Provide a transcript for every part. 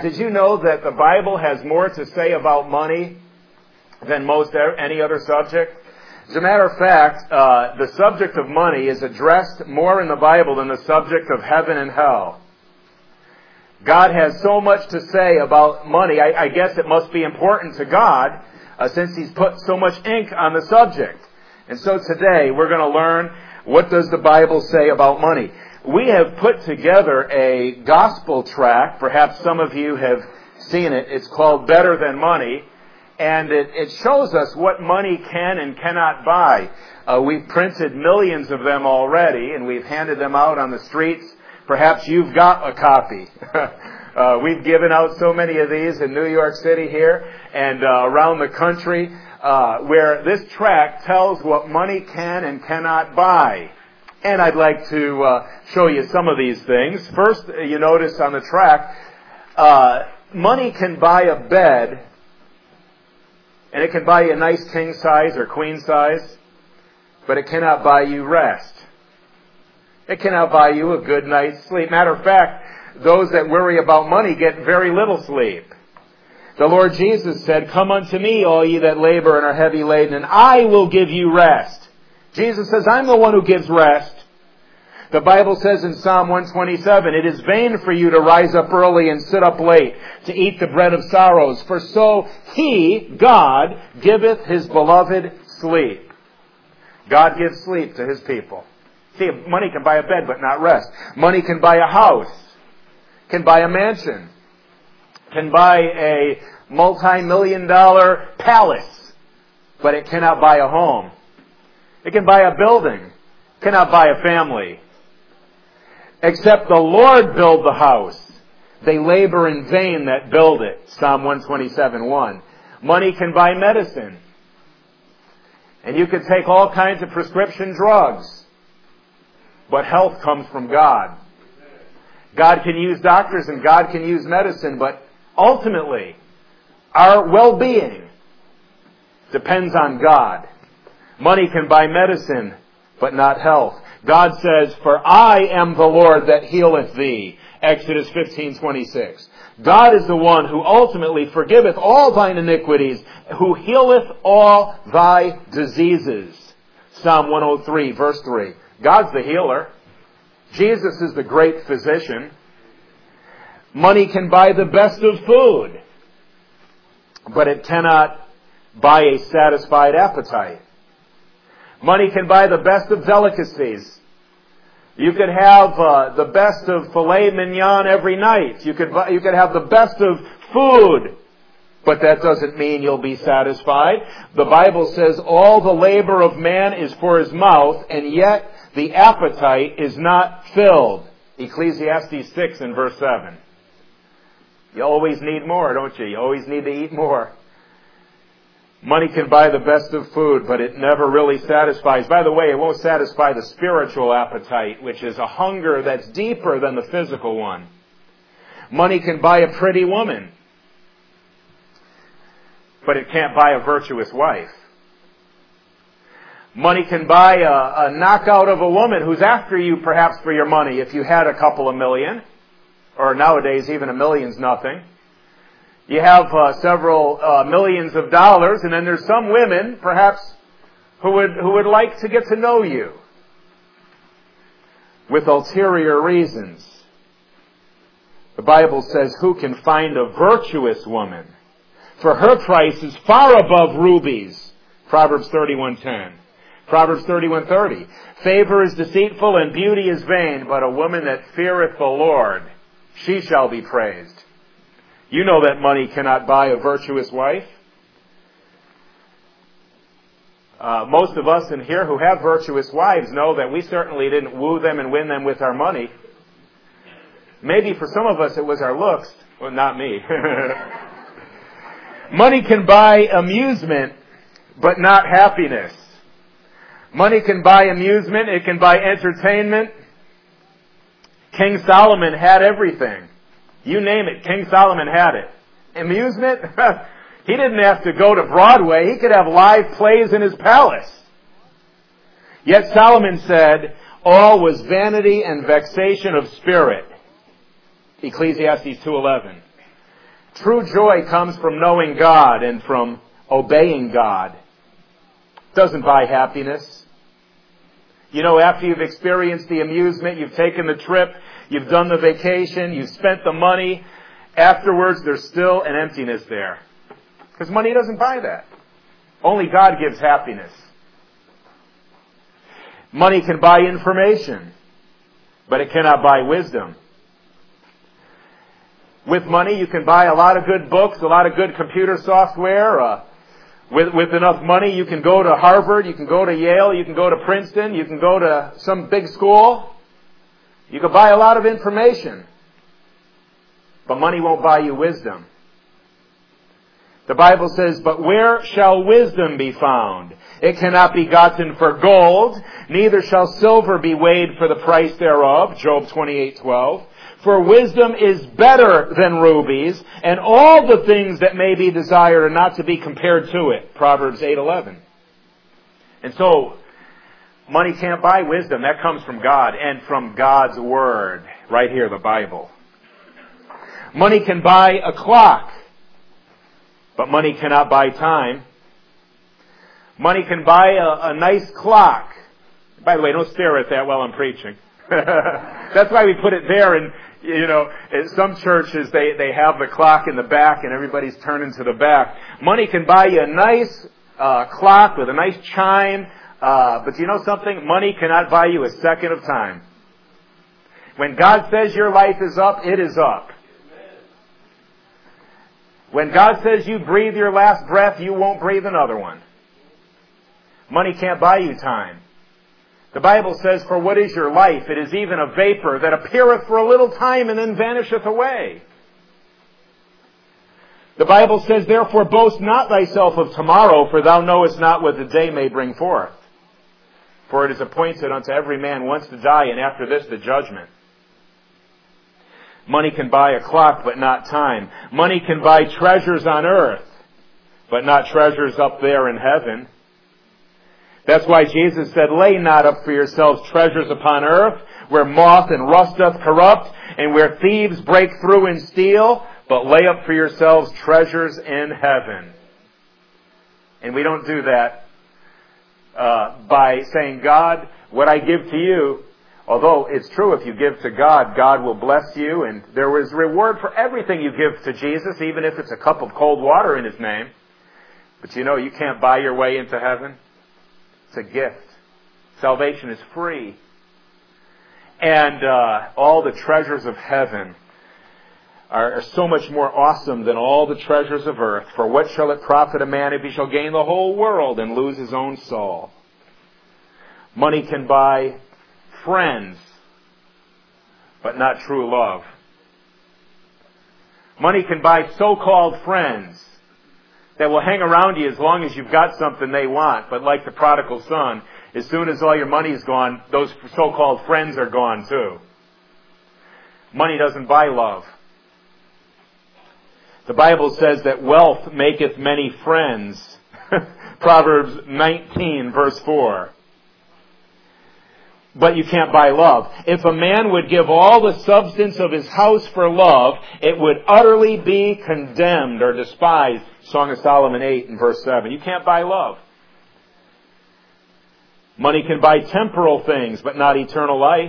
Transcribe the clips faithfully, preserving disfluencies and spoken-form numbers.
did you know that the Bible has more to say about money than most any other subject? As a matter of fact, uh, the subject of money is addressed more in the Bible than the subject of heaven and hell. God has so much to say about money. I, I guess it must be important to God uh, since He's put so much ink on the subject. And so today we're going to learn, what does the Bible say about money? We have put together a gospel tract. Perhaps some of you have seen it. It's called Better Than Money. And it, it shows us what money can and cannot buy. Uh, we've printed millions of them already, and we've handed them out on the streets. Perhaps you've got a copy. uh, we've given out so many of these in New York City here and uh, around the country, uh, where this tract tells what money can and cannot buy. And I'd like to uh, show you some of these things. First, you notice on the tract, uh, money can buy a bed, and it can buy you a nice king size or queen size, but it cannot buy you rest. It cannot buy you a good night's sleep. Matter of fact, those that worry about money get very little sleep. The Lord Jesus said, "Come unto me, all ye that labor and are heavy laden, and I will give you rest." Jesus says, I'm the one who gives rest. The Bible says in Psalm one twenty-seven, "It is vain for you to rise up early and sit up late to eat the bread of sorrows, for so He, God, giveth His beloved sleep." God gives sleep to His people. See, money can buy a bed but not rest. Money can buy a house, can buy a mansion, can buy a multi-million dollar palace, but it cannot buy a home. It can buy a building, cannot buy a family. Except the Lord build the house, they labor in vain that build it. Psalm one twenty-seven one. Money can buy medicine. And you can take all kinds of prescription drugs. But health comes from God. God can use doctors and God can use medicine, but ultimately, our well-being depends on God. Money can buy medicine, but not health. God says, "For I am the Lord that healeth thee." Exodus fifteen twenty-six. God is the one who ultimately forgiveth all thine iniquities, who healeth all thy diseases. Psalm one oh three, verse three. God's the healer. Jesus is the great physician. Money can buy the best of food, but it cannot buy a satisfied appetite. Money can buy the best of delicacies. You could have uh, the best of filet mignon every night. You could buy, you could have the best of food, but that doesn't mean you'll be satisfied. The Bible says all the labor of man is for his mouth, and yet the appetite is not filled. Ecclesiastes six and verse seven. You always need more, don't you? You always need to eat more. Money can buy the best of food, but it never really satisfies. By the way, it won't satisfy the spiritual appetite, which is a hunger that's deeper than the physical one. Money can buy a pretty woman, but it can't buy a virtuous wife. Money can buy a, a knockout of a woman who's after you perhaps for your money if you had a couple of million, or nowadays even a million's nothing. You have uh, several uh, millions of dollars, and then there's some women, perhaps, who would who would like to get to know you with ulterior reasons. The Bible says, "Who can find a virtuous woman? For her price is far above rubies." Proverbs thirty-one ten. Proverbs thirty-one thirty. "Favor is deceitful and beauty is vain, but a woman that feareth the Lord, she shall be praised." You know that money cannot buy a virtuous wife. Uh, most of us in here who have virtuous wives know that we certainly didn't woo them and win them with our money. Maybe for some of us it was our looks. Well, not me. Money can buy amusement, but not happiness. Money can buy amusement. It can buy entertainment. King Solomon had everything. You name it, King Solomon had it. Amusement? He didn't have to go to Broadway. He could have live plays in his palace. Yet Solomon said, all was vanity and vexation of spirit. Ecclesiastes two eleven. True joy comes from knowing God and from obeying God. It doesn't buy happiness. You know, after you've experienced the amusement, you've taken the trip, you've done the vacation, you've spent the money, afterwards there's still an emptiness there. Because money doesn't buy that. Only God gives happiness. Money can buy information, but it cannot buy wisdom. With money, you can buy a lot of good books, a lot of good computer software. Uh, with, with enough money, you can go to Harvard, you can go to Yale, you can go to Princeton, you can go to some big school. You can buy a lot of information. But money won't buy you wisdom. The Bible says, but where shall wisdom be found? It cannot be gotten for gold, neither shall silver be weighed for the price thereof. Job twenty-eight twelve. For wisdom is better than rubies, and all the things that may be desired are not to be compared to it. Proverbs eight eleven. And so, money can't buy wisdom. That comes from God and from God's Word. Right here, the Bible. Money can buy a clock, but money cannot buy time. Money can buy a, a nice clock. By the way, don't stare at that while I'm preaching. That's why we put it there. And, you know, in some churches, they, they have the clock in the back and everybody's turning to the back. Money can buy you a nice uh, clock with a nice chime. Uh, but you know something? Money cannot buy you a second of time. When God says your life is up, it is up. When God says you breathe your last breath, you won't breathe another one. Money can't buy you time. The Bible says, for what is your life? It is even a vapor that appeareth for a little time and then vanisheth away. The Bible says, therefore boast not thyself of tomorrow, for thou knowest not what the day may bring forth. For it is appointed unto every man once to die, and after this the judgment. Money can buy a clock, but not time. Money can buy treasures on earth, but not treasures up there in heaven. That's why Jesus said, lay not up for yourselves treasures upon earth, where moth and rust doth corrupt, and where thieves break through and steal, but lay up for yourselves treasures in heaven. And we don't do that uh, by saying, God, what I give to you, although it's true, if you give to God, God will bless you, and there is reward for everything you give to Jesus, even if it's a cup of cold water in His name. But you know, you can't buy your way into heaven. It's a gift. Salvation is free. And uh, all the treasures of heaven are, are so much more awesome than all the treasures of earth. For what shall it profit a man if he shall gain the whole world and lose his own soul? Money can buy friends, but not true love. Money can buy so-called friends that will hang around you as long as you've got something they want. But like the prodigal son, as soon as all your money is gone, those so-called friends are gone too. Money doesn't buy love. The Bible says that wealth maketh many friends. Proverbs nineteen, verse four. But you can't buy love. If a man would give all the substance of his house for love, it would utterly be condemned or despised. Song of Solomon eight and verse seven. You can't buy love. Money can buy temporal things, but not eternal life.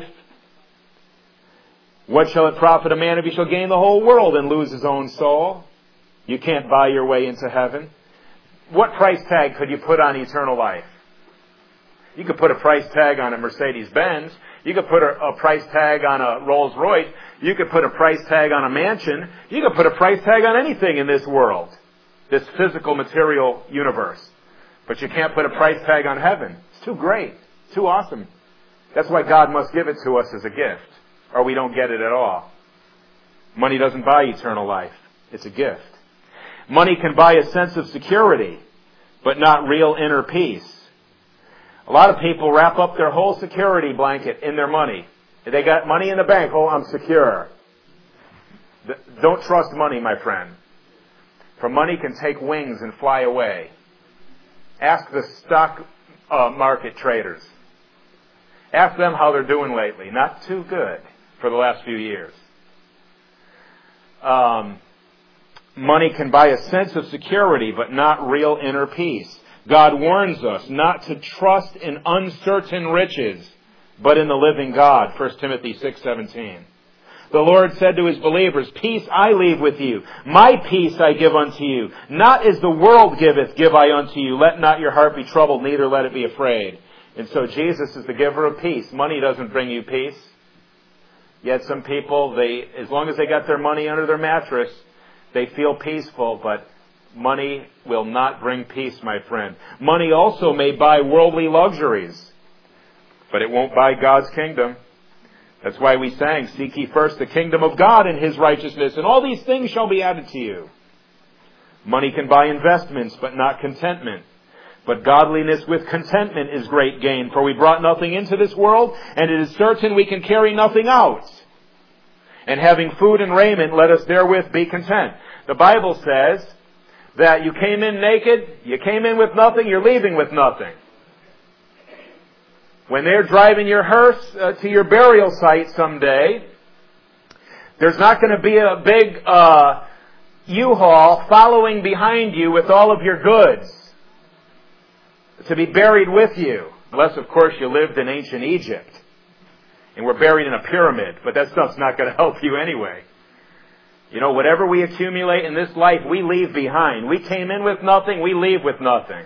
What shall it profit a man if he shall gain the whole world and lose his own soul? You can't buy your way into heaven. What price tag could you put on eternal life? You could put a price tag on a Mercedes-Benz. You could put a, a price tag on a Rolls-Royce. You could put a price tag on a mansion. You could put a price tag on anything in this world, this physical, material universe. But you can't put a price tag on heaven. It's too great, too awesome. That's why God must give it to us as a gift, or we don't get it at all. Money doesn't buy eternal life. It's a gift. Money can buy a sense of security, but not real inner peace. A lot of people wrap up their whole security blanket in their money. If they got money in the bank, oh, I'm secure. Don't trust money, my friend. For money can take wings and fly away. Ask the stock uh, market traders. Ask them how they're doing lately. Not too good for the last few years. Um, Money can buy a sense of security, but not real inner peace. God warns us not to trust in uncertain riches, but in the living God. First Timothy six seventeen. The Lord said to His believers, "Peace I leave with you. My peace I give unto you. Not as the world giveth, give I unto you. Let not your heart be troubled, neither let it be afraid." And so Jesus is the giver of peace. Money doesn't bring you peace. Yet some people, they, as long as they got their money under their mattress, they feel peaceful, but money will not bring peace, my friend. Money also may buy worldly luxuries, but it won't buy God's kingdom. That's why we sang, "Seek ye first the kingdom of God and His righteousness, and all these things shall be added to you." Money can buy investments, but not contentment. But godliness with contentment is great gain, for we brought nothing into this world, and it is certain we can carry nothing out. And having food and raiment, let us therewith be content. The Bible says that you came in naked, you came in with nothing, you're leaving with nothing. When they're driving your hearse uh, to your burial site someday, there's not going to be a big uh, U-Haul following behind you with all of your goods to be buried with you. Unless, of course, you lived in ancient Egypt and were buried in a pyramid. But that stuff's not going to help you anyway. You know, whatever we accumulate in this life, we leave behind. We came in with nothing, we leave with nothing.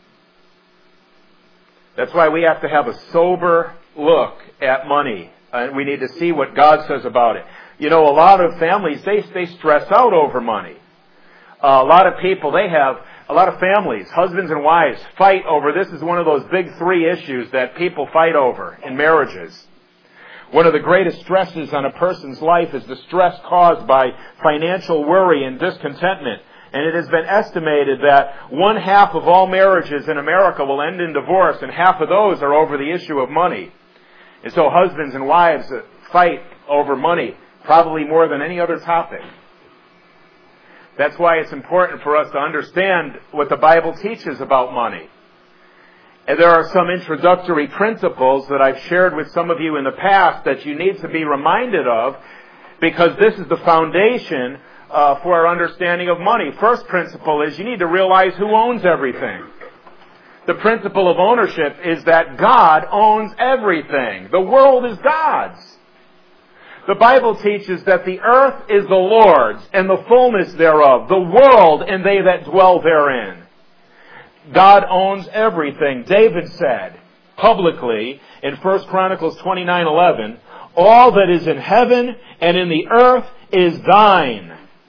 That's why we have to have a sober look at money. And we need to see what God says about it. You know, a lot of families, they, they stress out over money. Uh, a lot of people, they have, a lot of families, husbands and wives, fight over, this is one of those big three issues that people fight over in marriages. One of the greatest stresses on a person's life is the stress caused by financial worry and discontentment. And it has been estimated that one half of all marriages in America will end in divorce, and half of those are over the issue of money. And so husbands and wives fight over money, probably more than any other topic. That's why it's important for us to understand what the Bible teaches about money. And there are some introductory principles that I've shared with some of you in the past that you need to be reminded of, because this is the foundation uh, for our understanding of money. First principle is you need to realize who owns everything. The principle of ownership is that God owns everything. The world is God's. The Bible teaches that the earth is the Lord's and the fullness thereof, the world and they that dwell therein. God owns everything. David said publicly in First Chronicles twenty-nine eleven, "All that is in heaven and in the earth is thine."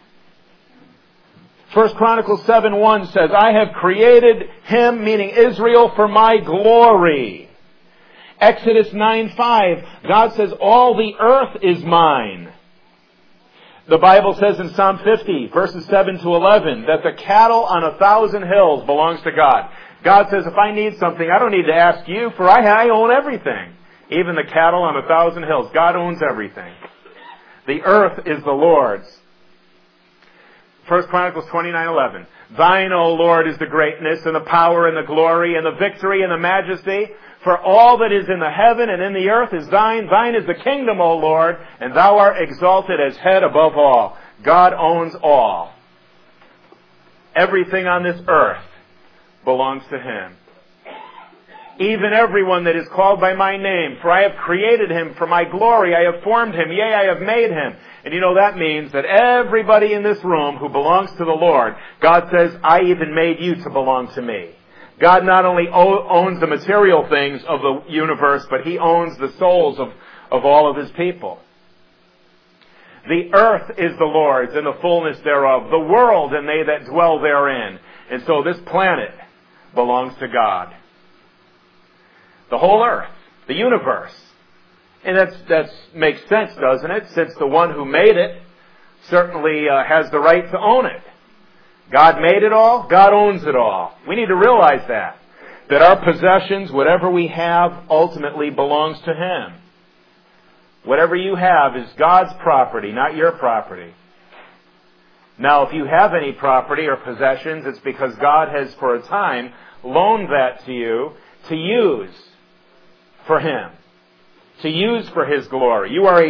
First Chronicles seven one says, "I have created him," meaning Israel, "for my glory." Exodus nine five, God says, "All the earth is mine." The Bible says in Psalm fifty, verses seven to eleven, that the cattle on a thousand hills belongs to God. God says, if I need something, I don't need to ask you, for I, I own everything. Even the cattle on a thousand hills. God owns everything. The earth is the Lord's. First Chronicles twenty-nine eleven. "Thine, O Lord, is the greatness and the power and the glory and the victory and the majesty. For all that is in the heaven and in the earth is thine. Thine is the kingdom, O Lord, and thou art exalted as head above all." God owns all. Everything on this earth belongs to Him. "Even everyone that is called by my name, for I have created him for my glory. I have formed him, yea, I have made him." And you know that means that everybody in this room who belongs to the Lord, God says, "I even made you to belong to me." God not only owns the material things of the universe, but He owns the souls of, of all of His people. "The earth is the Lord's and the fullness thereof, the world and they that dwell therein." And so this planet belongs to God. The whole earth, the universe. And that's, that makes sense, doesn't it? Since the one who made it certainly uh, has the right to own it. God made it all. God owns it all. We need to realize that. That our possessions, whatever we have, ultimately belongs to Him. Whatever you have is God's property, not your property. Now, if you have any property or possessions, it's because God has, for a time, loaned that to you to use for Him. To use for His glory. You are a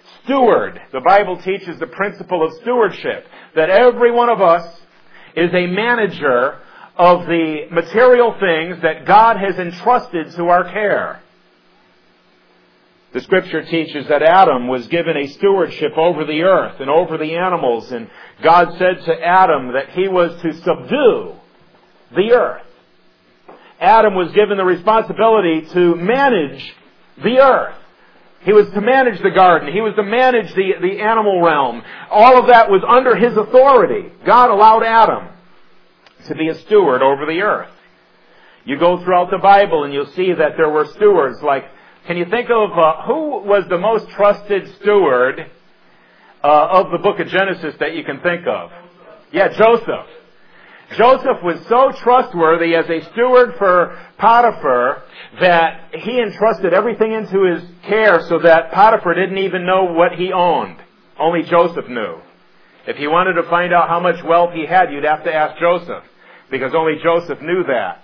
steward. The Bible teaches the principle of stewardship, that every one of us is a manager of the material things that God has entrusted to our care. The Scripture teaches that Adam was given a stewardship over the earth and over the animals, and God said to Adam that he was to subdue the earth. Adam was given the responsibility to manage the earth. He was to manage the garden. He was to manage the, the animal realm. All of that was under his authority. God allowed Adam to be a steward over the earth. You go throughout the Bible and you'll see that there were stewards like, can you think of uh, who was the most trusted steward uh, of the book of Genesis that you can think of? Yeah, Joseph. Joseph was so trustworthy as a steward for Potiphar that he entrusted everything into his care so that Potiphar didn't even know what he owned. Only Joseph knew. If you wanted to find out how much wealth he had, you'd have to ask Joseph, because only Joseph knew that.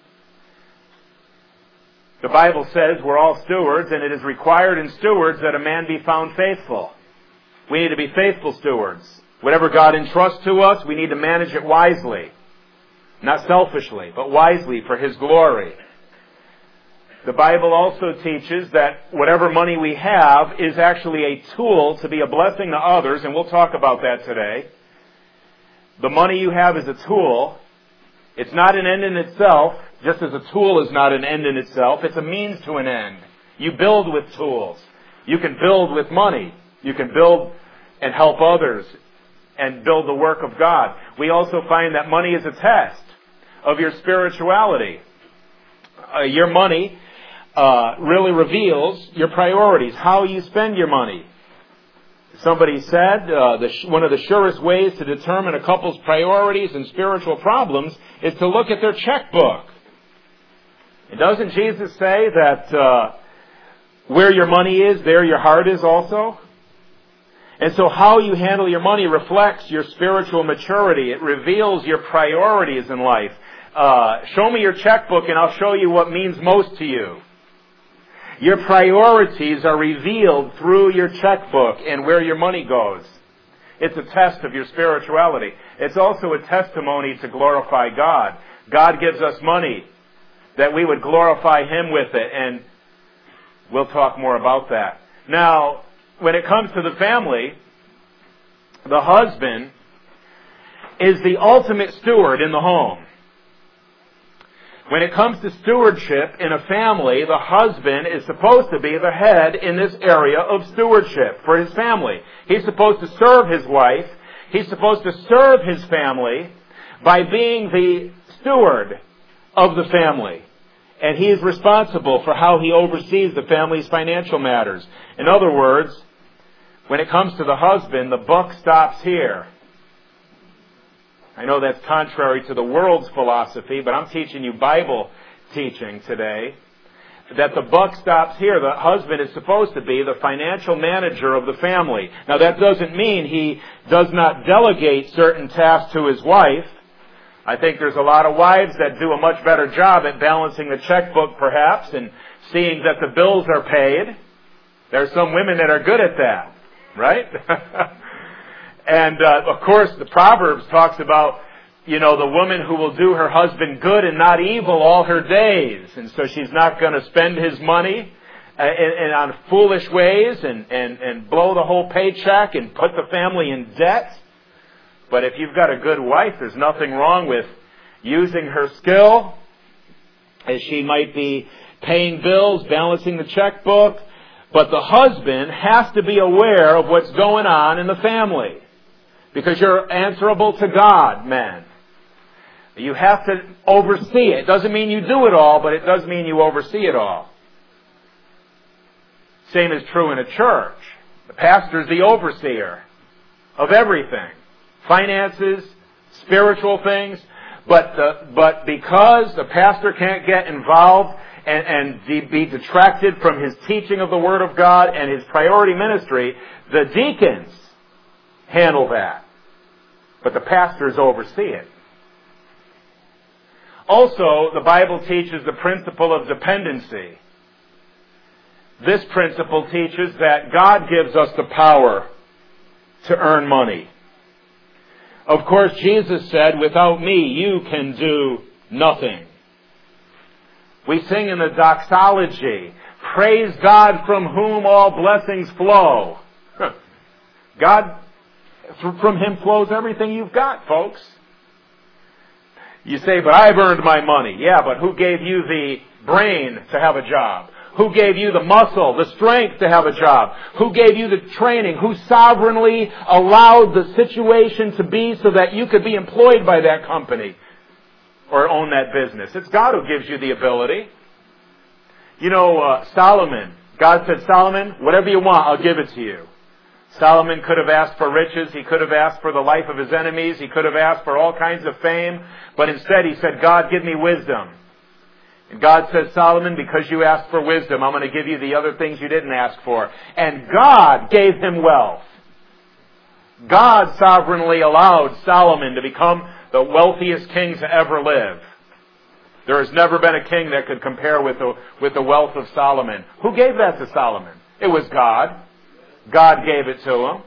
The Bible says we're all stewards, and it is required in stewards that a man be found faithful. We need to be faithful stewards. Whatever God entrusts to us, we need to manage it wisely. Not selfishly, but wisely for His glory. The Bible also teaches that whatever money we have is actually a tool to be a blessing to others, and we'll talk about that today. The money you have is a tool. It's not an end in itself, just as a tool is not an end in itself. It's a means to an end. You build with tools. You can build with money. You can build and help others and build the work of God. We also find that money is a test of your spirituality. Uh, your money uh, really reveals your priorities, how you spend your money. Somebody said uh, the, one of the surest ways to determine a couple's priorities and spiritual problems is to look at their checkbook. And doesn't Jesus say that uh, where your money is, there your heart is also? And so how you handle your money reflects your spiritual maturity. It reveals your priorities in life. Uh, show me your checkbook and I'll show you what means most to you. Your priorities are revealed through your checkbook and where your money goes. It's a test of your spirituality. It's also a testimony to glorify God. God gives us money that we would glorify Him with it, and we'll talk more about that. Now, when it comes to the family, the husband is the ultimate steward in the home. When it comes to stewardship in a family, the husband is supposed to be the head in this area of stewardship for his family. He's supposed to serve his wife. He's supposed to serve his family by being the steward of the family. And he is responsible for how he oversees the family's financial matters. In other words, when it comes to the husband, the buck stops here. I know that's contrary to the world's philosophy, but I'm teaching you Bible teaching today. That the buck stops here. The husband is supposed to be the financial manager of the family. Now that doesn't mean he does not delegate certain tasks to his wife. I think there's a lot of wives that do a much better job at balancing the checkbook perhaps and seeing that the bills are paid. There's some women that are good at that, right? And, uh, of course, the Proverbs talks about, you know, the woman who will do her husband good and not evil all her days. And so she's not going to spend his money uh, in, in, on foolish ways and, and, and blow the whole paycheck and put the family in debt. But if you've got a good wife, there's nothing wrong with using her skill, as she might be paying bills, balancing the checkbook. But the husband has to be aware of what's going on in the family. Because you're answerable to God, man. You have to oversee it. It doesn't mean you do it all, but it does mean you oversee it all. Same is true in a church. The pastor is the overseer of everything. Finances, spiritual things. But the, but because the pastor can't get involved and, and de- be detracted from his teaching of the Word of God and his priority ministry, the deacons handle that. But the pastors oversee it. Also, the Bible teaches the principle of dependency. this principle teaches that God gives us the power to earn money. Of course, Jesus said, without me, you can do nothing. We sing in the doxology, praise God from whom all blessings flow. God, from Him flows everything you've got, folks. You say, but I've earned my money. Yeah, but who gave you the brain to have a job? Who gave you the muscle, the strength to have a job? Who gave you the training? Who sovereignly allowed the situation to be so that you could be employed by that company or own that business? It's God who gives you the ability. You know, uh, Solomon, God said, Solomon, whatever you want, I'll give it to you. Solomon could have asked for riches. He could have asked for the life of his enemies. He could have asked for all kinds of fame. But instead he said, God, give me wisdom. And God says, Solomon, because you asked for wisdom, I'm going to give you the other things you didn't ask for. And God gave him wealth. God sovereignly allowed Solomon to become the wealthiest king to ever live. There has never been a king that could compare with the, with the wealth of Solomon. Who gave that to Solomon? It was God. God gave it to him.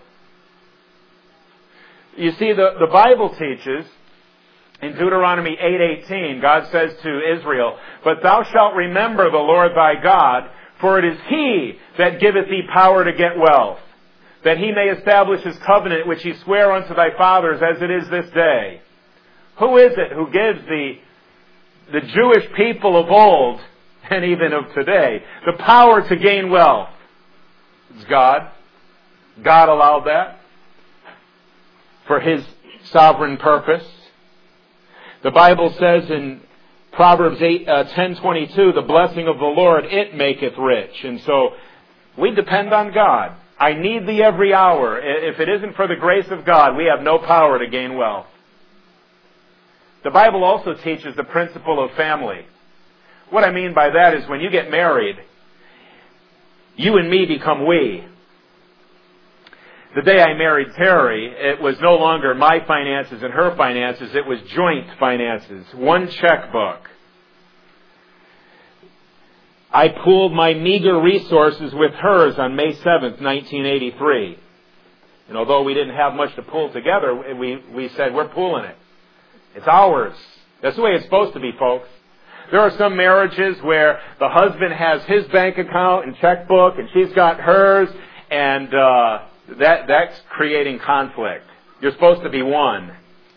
You see, the, the Bible teaches in Deuteronomy eight eighteen, God says to Israel, but thou shalt remember the Lord thy God, for it is He that giveth thee power to get wealth, that He may establish His covenant which He sware unto thy fathers as it is this day. Who is it who gives the, the Jewish people of old, and even of today, the power to gain wealth? It's God. God allowed that for His sovereign purpose. The Bible says in Proverbs eight, uh, ten twenty-two, the blessing of the Lord, it maketh rich. And so we depend on God. I need thee every hour. If it isn't for the grace of God, we have no power to gain wealth. The Bible also teaches the principle of family. What I mean by that is when you get married, you and me become we. The day I married Terry, it was no longer my finances and her finances, it was joint finances. One checkbook. I pooled my meager resources with hers on May seventh, nineteen eighty-three. And although we didn't have much to pool together, we, we said, we're pooling it. It's ours. That's the way it's supposed to be, folks. There are some marriages where the husband has his bank account and checkbook, and she's got hers, and uh, that that's creating conflict. You're supposed to be one.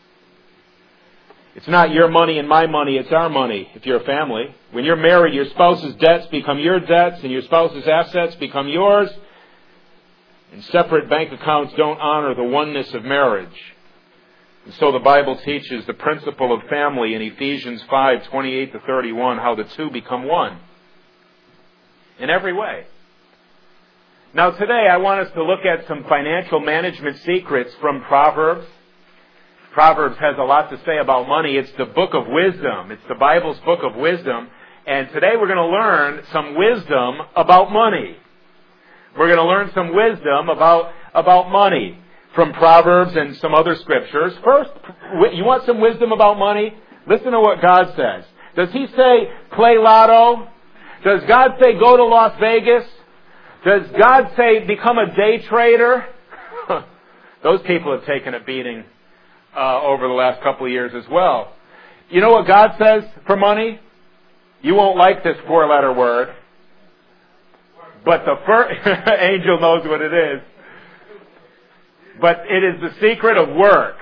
It's not your money and my money, it's our money if you're a family. When you're married, your spouse's debts become your debts, and your spouse's assets become yours. And separate bank accounts don't honor the oneness of marriage. And so the Bible teaches the principle of family in Ephesians five, twenty-eight to thirty-one, how the two become one. In every way. Now today I want us to look at some financial management secrets from Proverbs. Proverbs has a lot to say about money. It's the book of wisdom. It's the Bible's book of wisdom. And today we're going to learn some wisdom about money. We're going to learn some wisdom about, about money from Proverbs and some other scriptures. First, you want some wisdom about money? Listen to what God says. Does He say play lotto? Does God say go to Las Vegas? Does God say become a day trader? Those people have taken a beating uh, over the last couple of years as well. You know what God says for money? You won't like this four-letter word. But the first angel knows what it is. But it is the secret of work.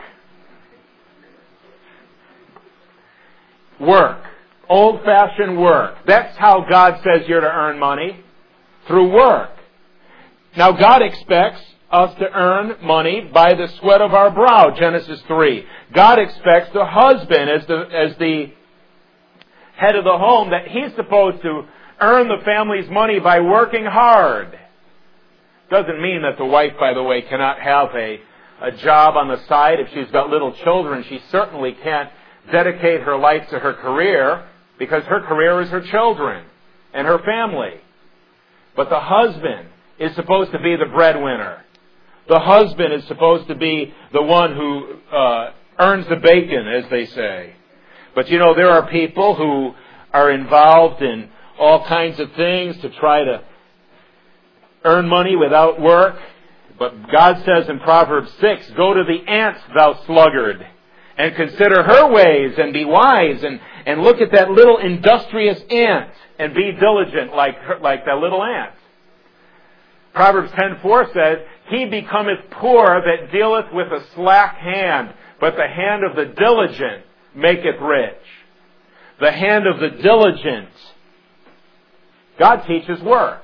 Work. Old-fashioned work. That's how God says you're to earn money. Through work. Now God expects us to earn money by the sweat of our brow, Genesis three. God expects the husband as the, as the head of the home that he's supposed to earn the family's money by working hard. Doesn't mean that the wife, by the way, cannot have a, a job on the side. If she's got little children, she certainly can't dedicate her life to her career because her career is her children and her family. But the husband is supposed to be the breadwinner. The husband is supposed to be the one who uh, earns the bacon, as they say. But you know, there are people who are involved in all kinds of things to try to earn money without work. But God says in Proverbs six, go to the ant, thou sluggard, and consider her ways and be wise, and, and look at that little industrious ant and be diligent like her, like that little ant. Proverbs ten four says, he becometh poor that dealeth with a slack hand, but the hand of the diligent maketh rich. The hand of the diligent. God teaches work.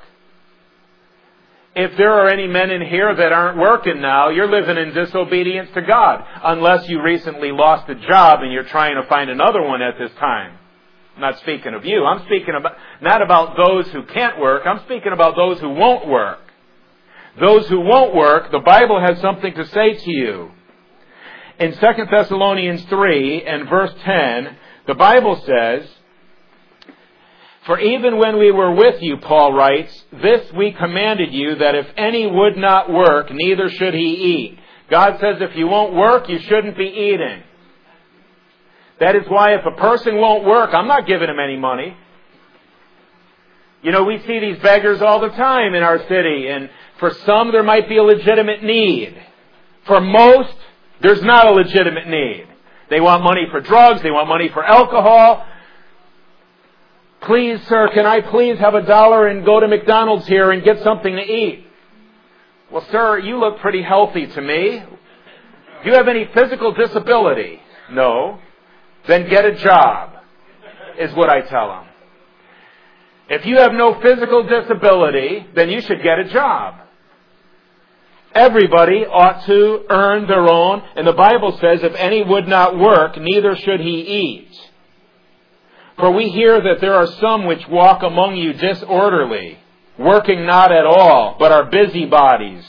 If there are any men in here that aren't working now, you're living in disobedience to God. Unless you recently lost a job and you're trying to find another one at this time. I'm not speaking of you. I'm speaking about, not about those who can't work. I'm speaking about those who won't work. Those who won't work, the Bible has something to say to you. In Second Thessalonians three and verse ten, the Bible says, for even when we were with you, Paul writes, this we commanded you, that if any would not work, neither should he eat. God says if you won't work, you shouldn't be eating. That is why if a person won't work, I'm not giving him any money. You know, we see these beggars all the time in our city, and for some there might be a legitimate need. For most, there's not a legitimate need. They want money for drugs, they want money for alcohol. Please, sir, can I please have a dollar and go to McDonald's here and get something to eat? Well, sir, you look pretty healthy to me. Do you have any physical disability? No. Then get a job, is what I tell them. If you have no physical disability, then you should get a job. Everybody ought to earn their own, and the Bible says, if any would not work, neither should he eat. For we hear that there are some which walk among you disorderly, working not at all, but are busybodies.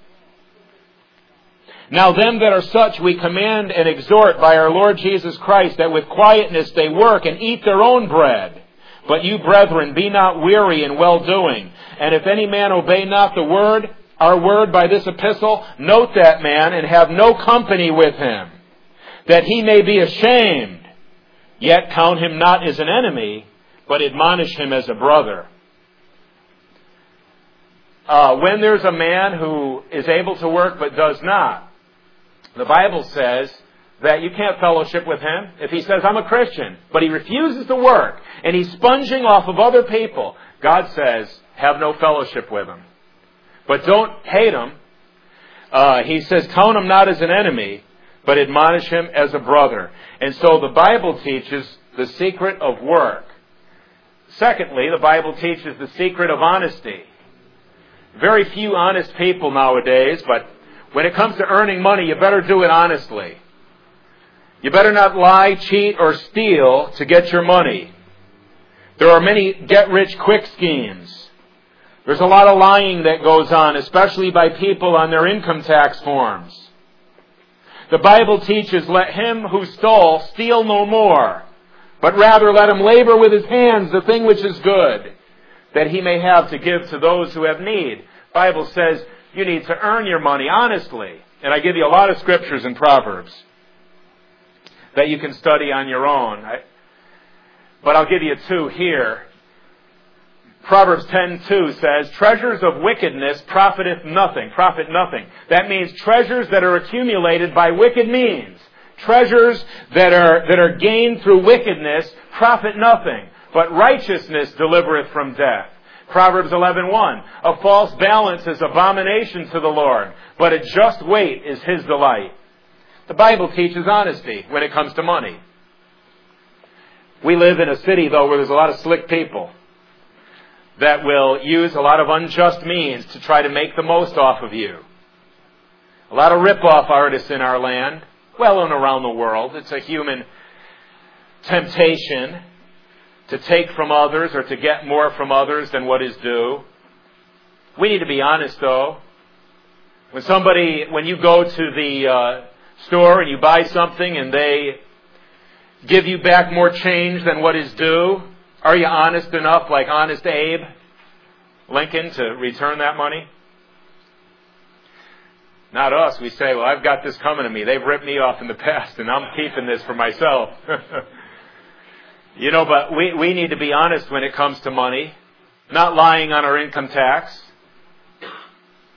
Now them that are such we command and exhort by our Lord Jesus Christ, that with quietness they work and eat their own bread. But you, brethren, be not weary in well-doing. And if any man obey not the word, our word by this epistle, note that man and have no company with him, that he may be ashamed. Yet count him not as an enemy, but admonish him as a brother. Uh, when there's a man who is able to work but does not, the Bible says that you can't fellowship with him. If he says, I'm a Christian, but he refuses to work, and he's sponging off of other people, God says, have no fellowship with him. But don't hate him. Uh, he says, count him not as an enemy, but admonish him as a brother. And so the Bible teaches the secret of work. Secondly, the Bible teaches the secret of honesty. Very few honest people nowadays, but when it comes to earning money, you better do it honestly. You better not lie, cheat, or steal to get your money. There are many get-rich-quick schemes. There's a lot of lying that goes on, especially by people on their income tax forms. The Bible teaches, let him who stole steal no more, but rather let him labor with his hands the thing which is good, that he may have to give to those who have need. The Bible says you need to earn your money honestly. And I give you a lot of scriptures in Proverbs that you can study on your own. I, but I'll give you two here. Proverbs ten two says, treasures of wickedness profiteth nothing. Profit nothing. That means treasures that are accumulated by wicked means. Treasures that are, that are gained through wickedness profit nothing. But righteousness delivereth from death. Proverbs eleven one. A false balance is abomination to the Lord, but a just weight is his delight. The Bible teaches honesty when it comes to money. We live in a city, though, where there's a lot of slick people that will use a lot of unjust means to try to make the most off of you. A lot of rip-off artists in our land, well and around the world. It's a human temptation to take from others or to get more from others than what is due. We need to be honest, though. When somebody, when you go to the uh, store and you buy something and they give you back more change than what is due, are you honest enough, like Honest Abe Lincoln, to return that money? Not us. We say, well, I've got this coming to me. They've ripped me off in the past, and I'm keeping this for myself. You know, but we, we need to be honest when it comes to money. Not lying on our income tax.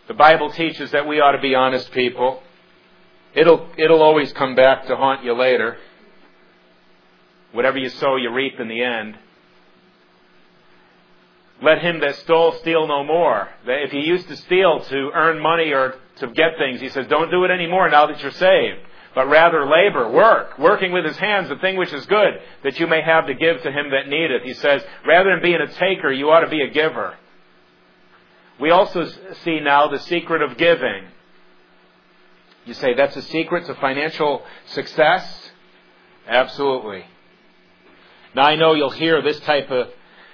The Bible teaches that we ought to be honest people. It'll, it'll always come back to haunt you later. Whatever you sow, you reap in the end. Let him that stole steal no more. If you used to steal to earn money or to get things, he says, don't do it anymore now that you're saved. But rather labor, work, working with his hands, the thing which is good, that you may have to give to him that needeth. He says, rather than being a taker, you ought to be a giver. We also see now the secret of giving. You say, that's a secret to financial success? Absolutely. Now I know you'll hear this type of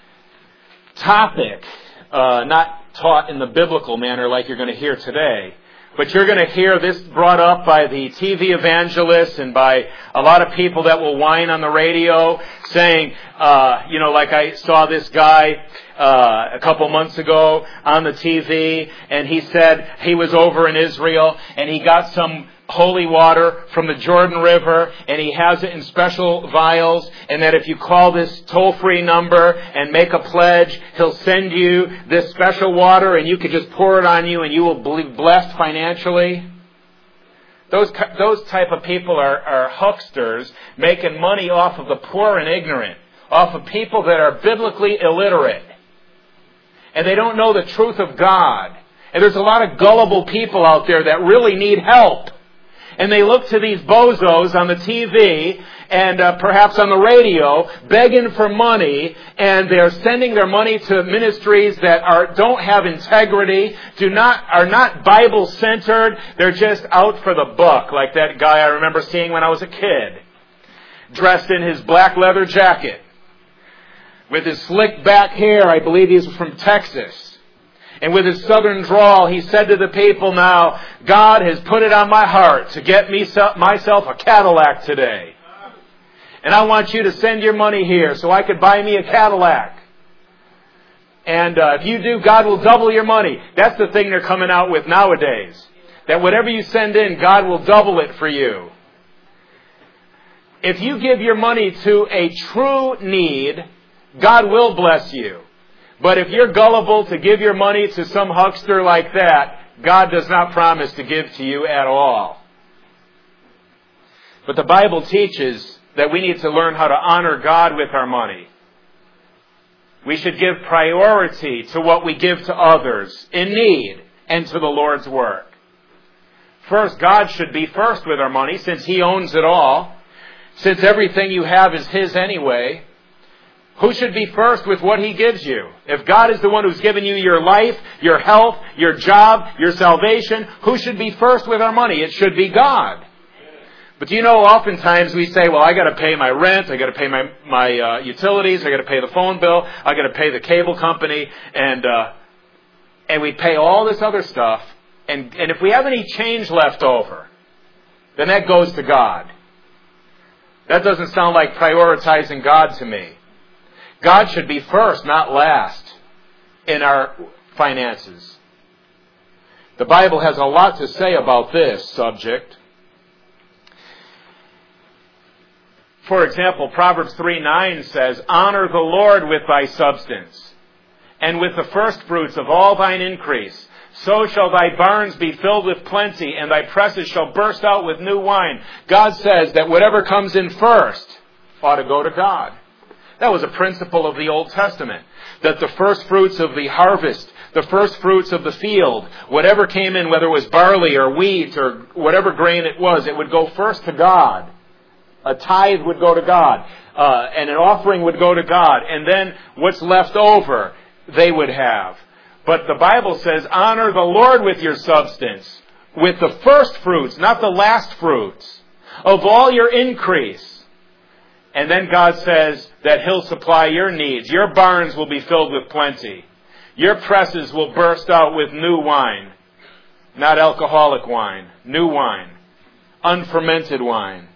topic uh, not taught in the biblical manner like you're going to hear today. But you're going to hear this brought up by the T V evangelists and by a lot of people that will whine on the radio saying, uh, you know, like I saw this guy uh, a couple months ago on the T V, and he said he was over in Israel and he got some holy water from the Jordan River, and he has it in special vials, and that if you call this toll-free number and make a pledge, he'll send you this special water and you could just pour it on you and you will be blessed financially. Those those type of people are, are hucksters making money off of the poor and ignorant, off of people that are biblically illiterate. And they don't know the truth of God. And there's a lot of gullible people out there that really need help. And they look to these bozos on the T V and uh, perhaps on the radio begging for money, and they're sending their money to ministries that are don't have integrity, do not are not Bible centered. They're just out for the buck, like that guy I remember seeing when I was a kid, dressed in his black leather jacket with his slick back hair. I believe he's from Texas. And with his southern drawl, he said to the people, now, God has put it on my heart to get me myself a Cadillac today. And I want you to send your money here so I could buy me a Cadillac. And uh, if you do, God will double your money. That's the thing they're coming out with nowadays. That whatever you send in, God will double it for you. If you give your money to a true need, God will bless you. But if you're gullible to give your money to some huckster like that, God does not promise to give to you at all. But the Bible teaches that we need to learn how to honor God with our money. We should give priority to what we give to others in need and to the Lord's work. First, God should be first with our money since He owns it all. Since everything you have is His anyway. Who should be first with what He gives you? If God is the one who's given you your life, your health, your job, your salvation, who should be first with our money? It should be God. But you know, oftentimes we say, well, I got to pay my rent, I got to pay my my uh, utilities, I got to pay the phone bill, I got to pay the cable company, and uh, and we pay all this other stuff. And and if we have any change left over, then that goes to God. That doesn't sound like prioritizing God to me. God should be first, not last, in our finances. The Bible has a lot to say about this subject. For example, Proverbs three nine says, honor the Lord with thy substance, and with the first fruits of all thine increase. So shall thy barns be filled with plenty, and thy presses shall burst out with new wine. God says that whatever comes in first ought to go to God. That was a principle of the Old Testament, that the first fruits of the harvest, the first fruits of the field, whatever came in, whether it was barley or wheat or whatever grain it was, it would go first to God. A tithe would go to God, uh, and an offering would go to God, and then what's left over, they would have. But the Bible says, honor the Lord with your substance, with the first fruits, not the last fruits, of all your increase. And then God says that He'll supply your needs. Your barns will be filled with plenty. Your presses will burst out with new wine. Not alcoholic wine. New wine. Unfermented wine.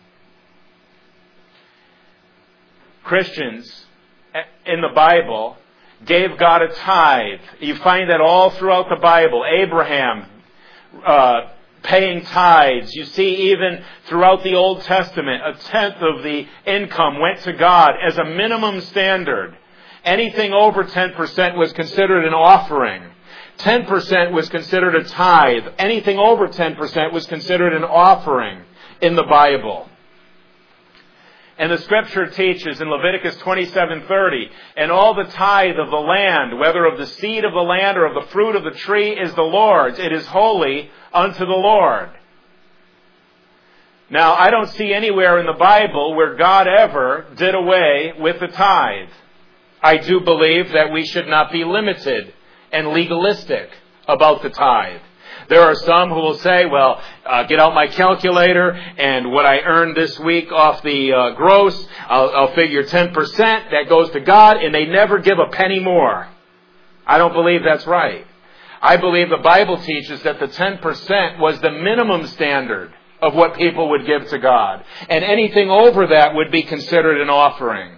Christians in the Bible gave God a tithe. You find that all throughout the Bible. Abraham uh, paying tithes. You see even throughout the Old Testament, a tenth of the income went to God as a minimum standard. Anything over ten percent was considered an offering. ten percent was considered a tithe. Anything over ten percent was considered an offering in the Bible. And the Scripture teaches in Leviticus twenty-seven thirty, and all the tithe of the land, whether of the seed of the land or of the fruit of the tree, is the Lord's. It is holy unto the Lord. Now, I don't see anywhere in the Bible where God ever did away with the tithe. I do believe that we should not be limited and legalistic about the tithe. There are some who will say, well, uh, get out my calculator, and what I earned this week off the uh, gross, I'll, I'll figure ten percent, that goes to God, and they never give a penny more. I don't believe that's right. I believe the Bible teaches that the ten percent was the minimum standard of what people would give to God. And anything over that would be considered an offering.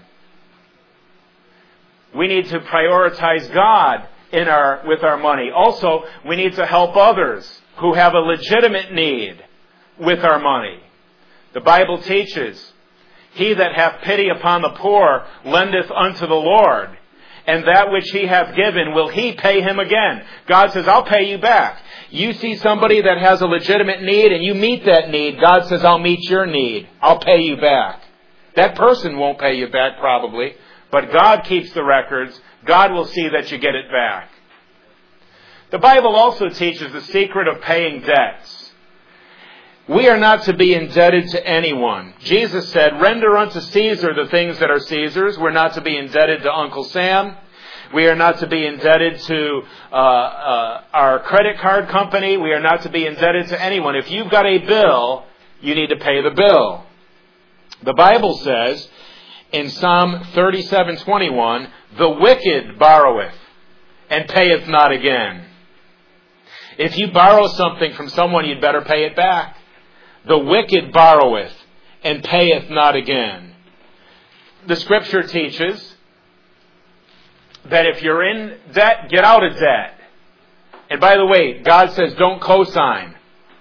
We need to prioritize God in our with our money. Also, we need to help others who have a legitimate need with our money. The Bible teaches, he that hath pity upon the poor lendeth unto the Lord, and that which he hath given will he pay him again. God says, I'll pay you back. You see somebody that has a legitimate need and you meet that need, God says, I'll meet your need. I'll pay you back. That person won't pay you back probably, but God keeps the records. God will see that you get it back. The Bible also teaches the secret of paying debts. We are not to be indebted to anyone. Jesus said, render unto Caesar the things that are Caesar's. We're not to be indebted to Uncle Sam. We are not to be indebted to uh, uh, our credit card company. We are not to be indebted to anyone. If you've got a bill, you need to pay the bill. The Bible says in Psalm thirty-seven twenty-one, the wicked borroweth and payeth not again. If you borrow something from someone, you'd better pay it back. The wicked borroweth and payeth not again. The Scripture teaches that if you're in debt, get out of debt. And by the way, God says don't co-sign.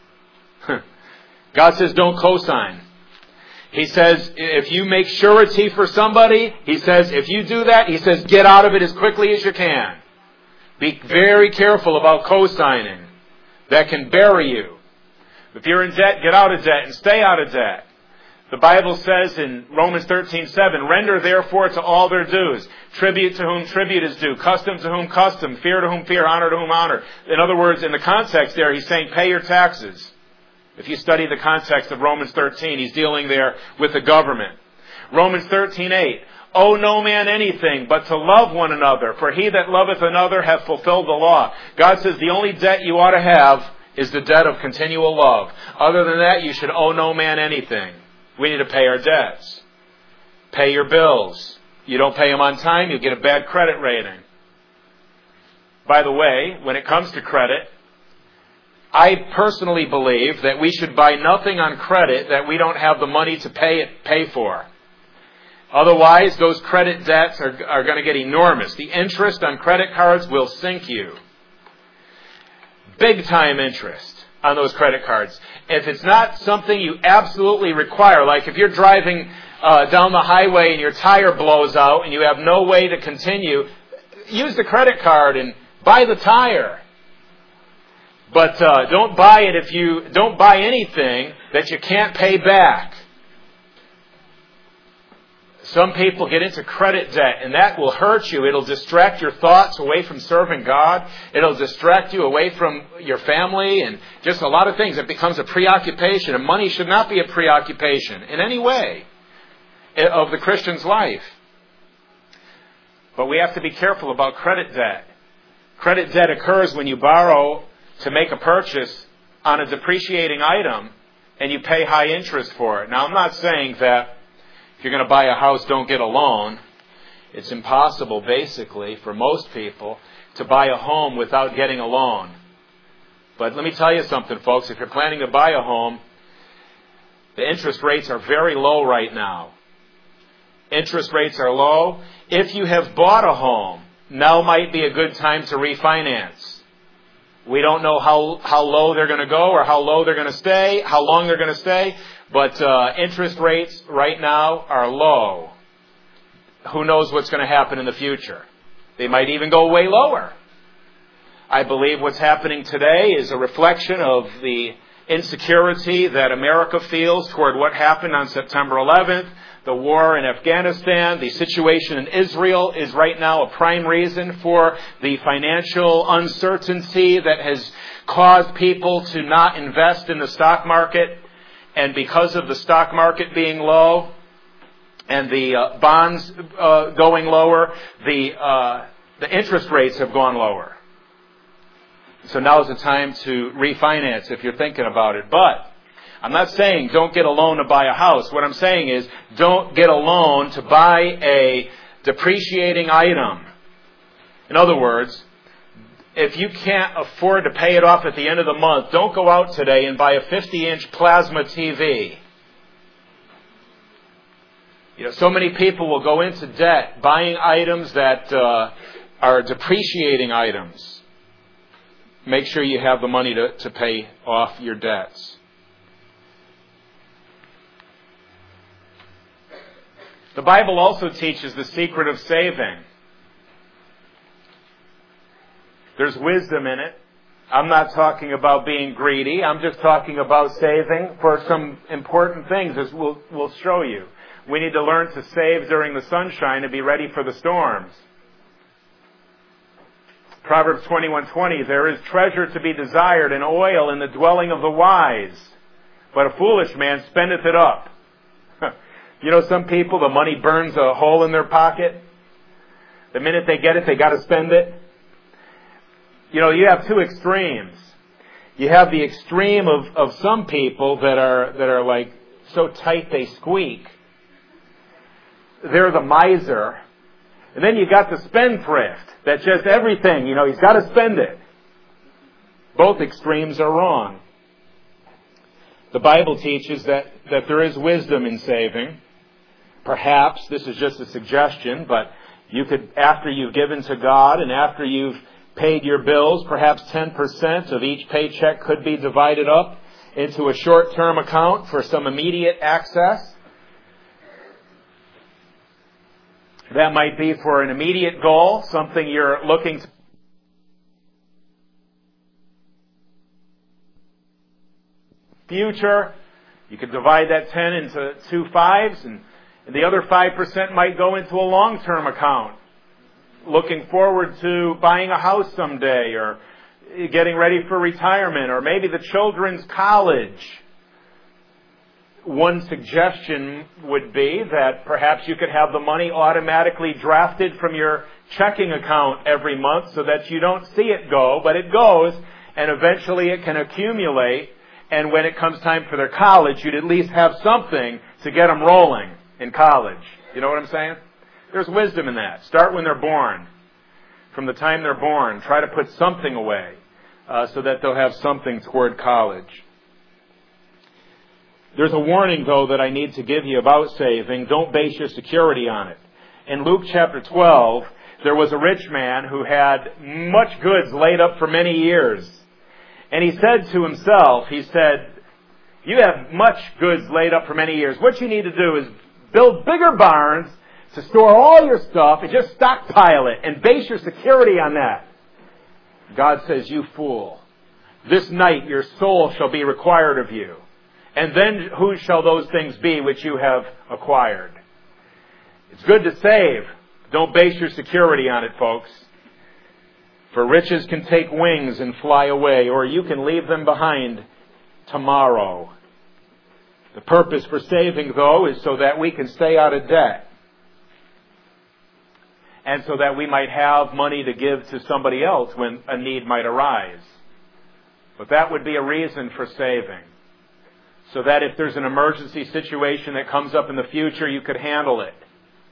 God says don't co-sign. He says if you make surety for somebody, He says if you do that, He says get out of it as quickly as you can. Be very careful about co-signing. That can bury you. If you're in debt, get out of debt and stay out of debt. The Bible says in Romans thirteen seven, render therefore to all their dues, tribute to whom tribute is due, custom to whom custom, fear to whom fear, honor to whom honor. In other words, in the context there, he's saying pay your taxes. If you study the context of Romans thirteen, he's dealing there with the government. Romans thirteen eight, owe no man anything but to love one another, for he that loveth another hath fulfilled the law. God says the only debt you ought to have is the debt of continual love. Other than that, you should owe no man anything. We need to pay our debts. Pay your bills. You don't pay them on time, you get a bad credit rating. By the way, when it comes to credit, I personally believe that we should buy nothing on credit that we don't have the money to pay it, pay for. Otherwise, those credit debts are, are going to get enormous. The interest on credit cards will sink you. Big time interest on those credit cards. If it's not something you absolutely require, like if you're driving uh, down the highway and your tire blows out and you have no way to continue, use the credit card and buy the tire. But uh, don't buy it if you don't buy anything that you can't pay back. Some people get into credit debt, and that will hurt you. It'll distract your thoughts away from serving God. It'll distract you away from your family and just a lot of things. It becomes a preoccupation, and money should not be a preoccupation in any way of the Christian's life. But we have to be careful about credit debt. Credit debt occurs when you borrow to make a purchase on a depreciating item, and you pay high interest for it. Now, I'm not saying that if you're going to buy a house, don't get a loan. It's impossible, basically, for most people to buy a home without getting a loan. But let me tell you something, folks. If you're planning to buy a home, the interest rates are very low right now. Interest rates are low. If you have bought a home, now might be a good time to refinance. We don't know how, how low they're going to go or how low they're going to stay, how long they're going to stay. But uh, interest rates right now are low. Who knows what's going to happen in the future? They might even go way lower. I believe what's happening today is a reflection of the insecurity that America feels toward what happened on September eleventh. The war in Afghanistan, the situation in Israel is right now a prime reason for the financial uncertainty that has caused people to not invest in the stock market. And because of the stock market being low and the uh, bonds uh, going lower, the uh, the interest rates have gone lower. So now's the time to refinance if you're thinking about it. But I'm not saying don't get a loan to buy a house. What I'm saying is don't get a loan to buy a depreciating item. In other words, if you can't afford to pay it off at the end of the month, don't go out today and buy a fifty-inch plasma T V. You know, so many people will go into debt buying items that uh, are depreciating items. Make sure you have the money to, to pay off your debts. The Bible also teaches the secret of saving. There's wisdom in it. I'm not talking about being greedy. I'm just talking about saving for some important things, as we'll, we'll show you. We need to learn to save during the sunshine and be ready for the storms. Proverbs twenty-one twenty, there is treasure to be desired and oil in the dwelling of the wise, but a foolish man spendeth it up. You know, some people, the money burns a hole in their pocket. The minute they get it, they got to spend it. You know, you have two extremes. You have the extreme of, of some people that are that are like so tight they squeak. They're the miser. And then you got the spendthrift. That's just everything. You know, he's got to spend it. Both extremes are wrong. The Bible teaches that, that there is wisdom in saving. Perhaps, this is just a suggestion, but you could, after you've given to God and after you've paid your bills, perhaps ten percent of each paycheck could be divided up into a short-term account for some immediate access. That might be for an immediate goal, something you're looking to. Future, you could divide that ten into two fives, and the other five percent might go into a long-term account, looking forward to buying a house someday, or getting ready for retirement, or maybe the children's college. One suggestion would be that perhaps you could have the money automatically drafted from your checking account every month so that you don't see it go, but it goes, and eventually it can accumulate, and when it comes time for their college, you'd at least have something to get them rolling in college. You know what I'm saying? There's wisdom in that. Start when they're born. From the time they're born, try to put something away uh, so that they'll have something toward college. There's a warning, though, that I need to give you about saving. Don't base your security on it. In Luke chapter twelve, there was a rich man who had much goods laid up for many years. And he said to himself, he said, you have much goods laid up for many years. What you need to do is build bigger barns to store all your stuff and just stockpile it and base your security on that. God says, you fool, this night your soul shall be required of you. And then who shall those things be which you have acquired? It's good to save. Don't base your security on it, folks. For riches can take wings and fly away, or you can leave them behind tomorrow. The purpose for saving, though, is so that we can stay out of debt. And so that we might have money to give to somebody else when a need might arise. But that would be a reason for saving. So that if there's an emergency situation that comes up in the future, you could handle it.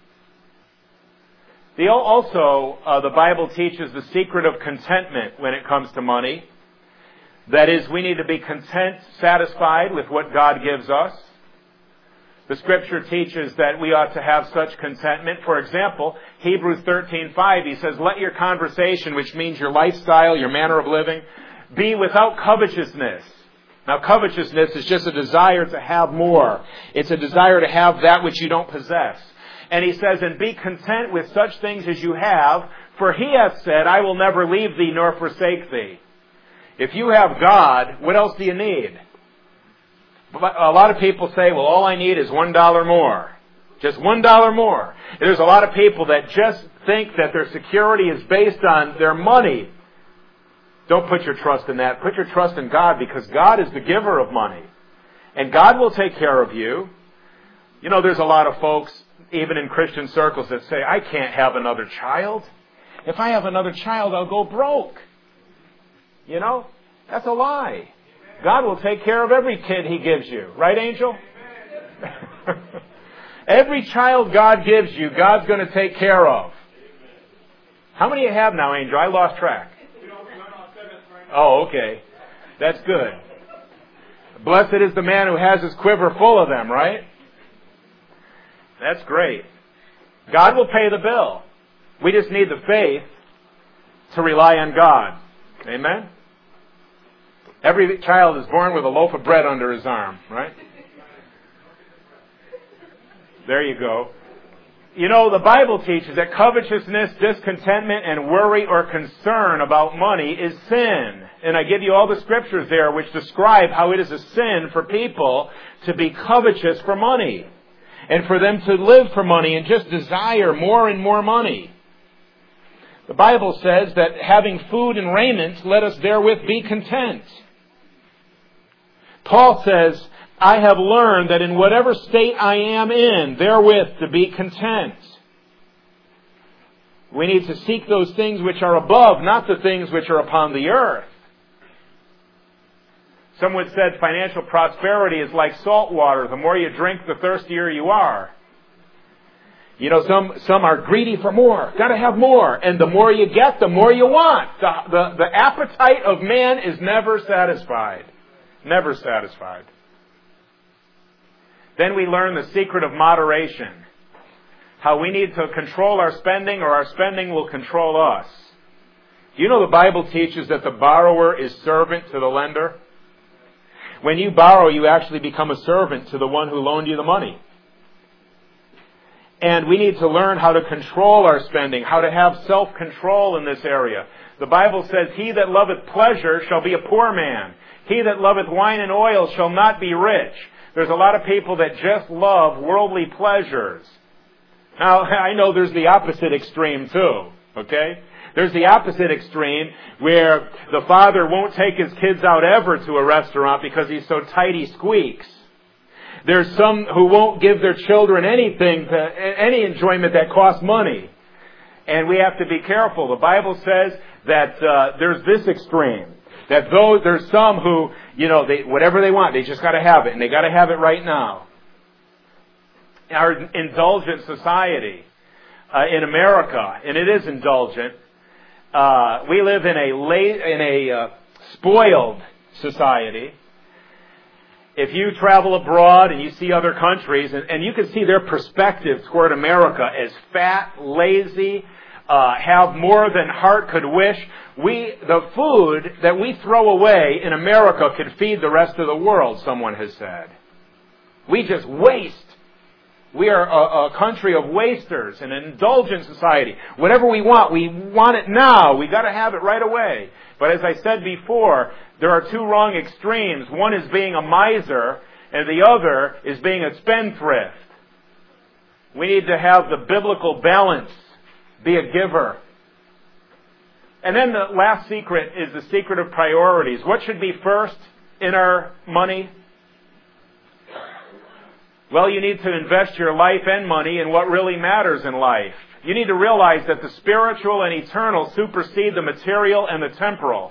The, also, uh, the Bible teaches the secret of contentment when it comes to money. That is, we need to be content, satisfied with what God gives us. The Scripture teaches that we ought to have such contentment. For example, Hebrews thirteen five, he says, let your conversation, which means your lifestyle, your manner of living, be without covetousness. Now, covetousness is just a desire to have more. It's a desire to have that which you don't possess. And he says, and be content with such things as you have, For he hath said, I will never leave thee nor forsake thee. If you have God, what else do you need? A lot of people say, well, all I need is one dollar more. Just one dollar more. There's a lot of people that just think that their security is based on their money. Don't put your trust in that. Put your trust in God, because God is the giver of money. And God will take care of you. You know, there's a lot of folks, even in Christian circles, that say, I can't have another child. If I have another child, I'll go broke. You know, that's a lie. God will take care of every kid He gives you. Right, Angel? Every child God gives you, God's going to take care of. How many do you have now, Angel? I lost track. Oh, okay. That's good. Blessed is the man who has his quiver full of them, right? That's great. God will pay the bill. We just need the faith to rely on God. Amen? Every child is born with a loaf of bread under his arm, right? There you go. You know, the Bible teaches that covetousness, discontentment, and worry or concern about money is sin. And I give you all the scriptures there which describe how it is a sin for people to be covetous for money. And for them to live for money and just desire more and more money. The Bible says that having food and raiment, let us therewith be content. Paul says, I have learned that in whatever state I am in, therewith to be content. We need to seek those things which are above, not the things which are upon the earth. Someone said financial prosperity is like salt water. The more you drink, the thirstier you are. You know, some some are greedy for more. Got to have more. And the more you get, the more you want. The, the, the appetite of man is never satisfied. Never satisfied. Then we learn the secret of moderation. How we need to control our spending, or our spending will control us. You know, the Bible teaches that the borrower is servant to the lender. When you borrow, you actually become a servant to the one who loaned you the money. And we need to learn how to control our spending, how to have self-control in this area. The Bible says, he that loveth pleasure shall be a poor man. He that loveth wine and oil shall not be rich. There's a lot of people that just love worldly pleasures. Now, I know there's the opposite extreme too, okay? There's the opposite extreme where the father won't take his kids out ever to a restaurant because he's so tight he squeaks. There's some who won't give their children anything, to, any enjoyment that costs money. And we have to be careful. The Bible says that uh, there's this extreme. That those, there's some who, you know, they, whatever they want, they just got to have it. And they got to have it right now. Our indulgent society uh, in America, and it is indulgent, Uh, we live in a late, in a uh, spoiled society. If you travel abroad and you see other countries, and, and you can see their perspective toward America as fat, lazy, uh, have more than heart could wish. We, the food that we throw away in America could feed the rest of the world, someone has said. We just waste. We are a, a country of wasters, an indulgent society. Whatever we want, we want it now. We got to have it right away. But as I said before, there are two wrong extremes. One is being a miser, and the other is being a spendthrift. We need to have the biblical balance. Be a giver. And then the last secret is the secret of priorities. What should be first in our money? Well, you need to invest your life and money in what really matters in life. You need to realize that the spiritual and eternal supersede the material and the temporal.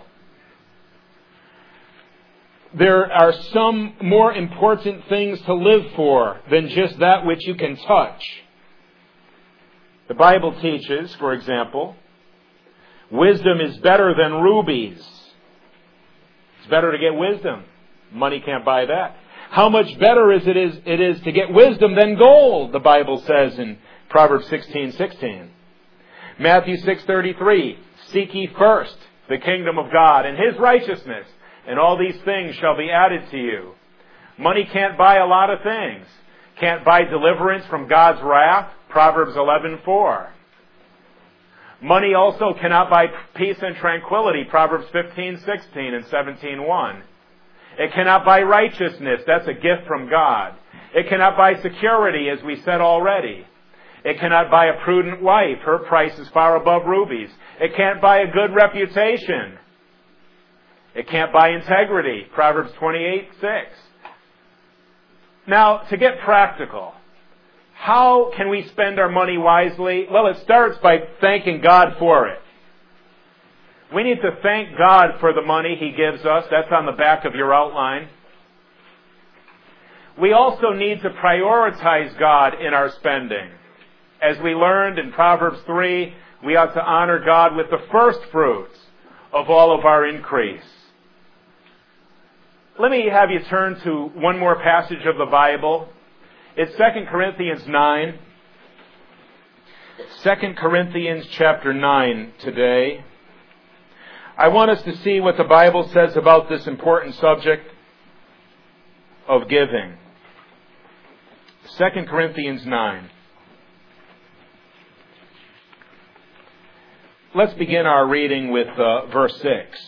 There are some more important things to live for than just that which you can touch. The Bible teaches, for example, wisdom is better than rubies. It's better to get wisdom. Money can't buy that. How much better is it is it is to get wisdom than gold, the Bible says in Proverbs sixteen sixteen. Matthew six thirty-three, seek ye first the kingdom of God and His righteousness, and all these things shall be added to you. Money can't buy a lot of things. Can't buy deliverance from God's wrath, Proverbs eleven four. Money also cannot buy peace and tranquility, Proverbs fifteen sixteen and seventeen one. It cannot buy righteousness. That's a gift from God. It cannot buy security, as we said already. It cannot buy a prudent wife. Her price is far above rubies. It can't buy a good reputation. It can't buy integrity, Proverbs twenty-eight six. Now, to get practical, how can we spend our money wisely? Well, it starts by thanking God for it. We need to thank God for the money He gives us. That's on the back of your outline. We also need to prioritize God in our spending. As we learned in Proverbs three, we ought to honor God with the first fruits of all of our increase. Let me have you turn to one more passage of the Bible. It's Second Corinthians nine. Second Corinthians chapter nine today. I want us to see what the Bible says about this important subject of giving. Second Corinthians nine. Let's begin our reading with uh, verse six.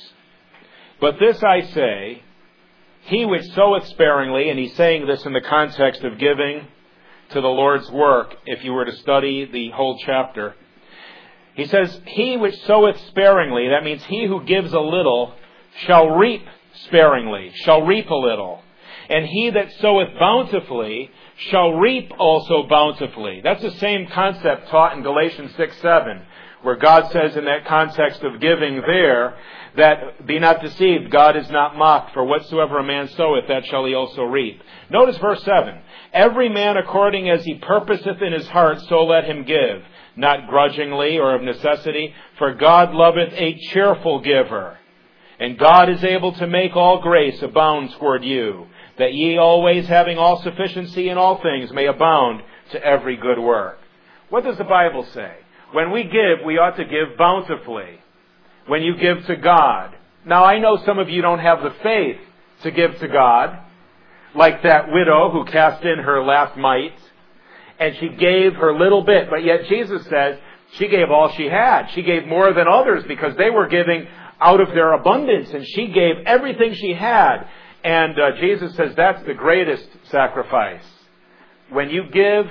But this I say, he which soweth sparingly, and he's saying this in the context of giving to the Lord's work, if you were to study the whole chapter. He says, he which soweth sparingly, that means he who gives a little, shall reap sparingly, shall reap a little. And he that soweth bountifully, shall reap also bountifully. That's the same concept taught in Galatians six seven, where God says in that context of giving there, that be not deceived, God is not mocked, for whatsoever a man soweth, that shall he also reap. Notice verse seven. Every man according as he purposeth in his heart, so let him give, not grudgingly or of necessity, for God loveth a cheerful giver. And God is able to make all grace abound toward you, that ye always having all sufficiency in all things may abound to every good work. What does the Bible say? When we give, we ought to give bountifully. When you give to God. Now, I know some of you don't have the faith to give to God, like that widow who cast in her last mite, and she gave her little bit, but yet Jesus says she gave all she had. She gave more than others because they were giving out of their abundance, and she gave everything she had. And uh, Jesus says that's the greatest sacrifice. When you give,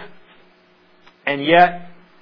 and yet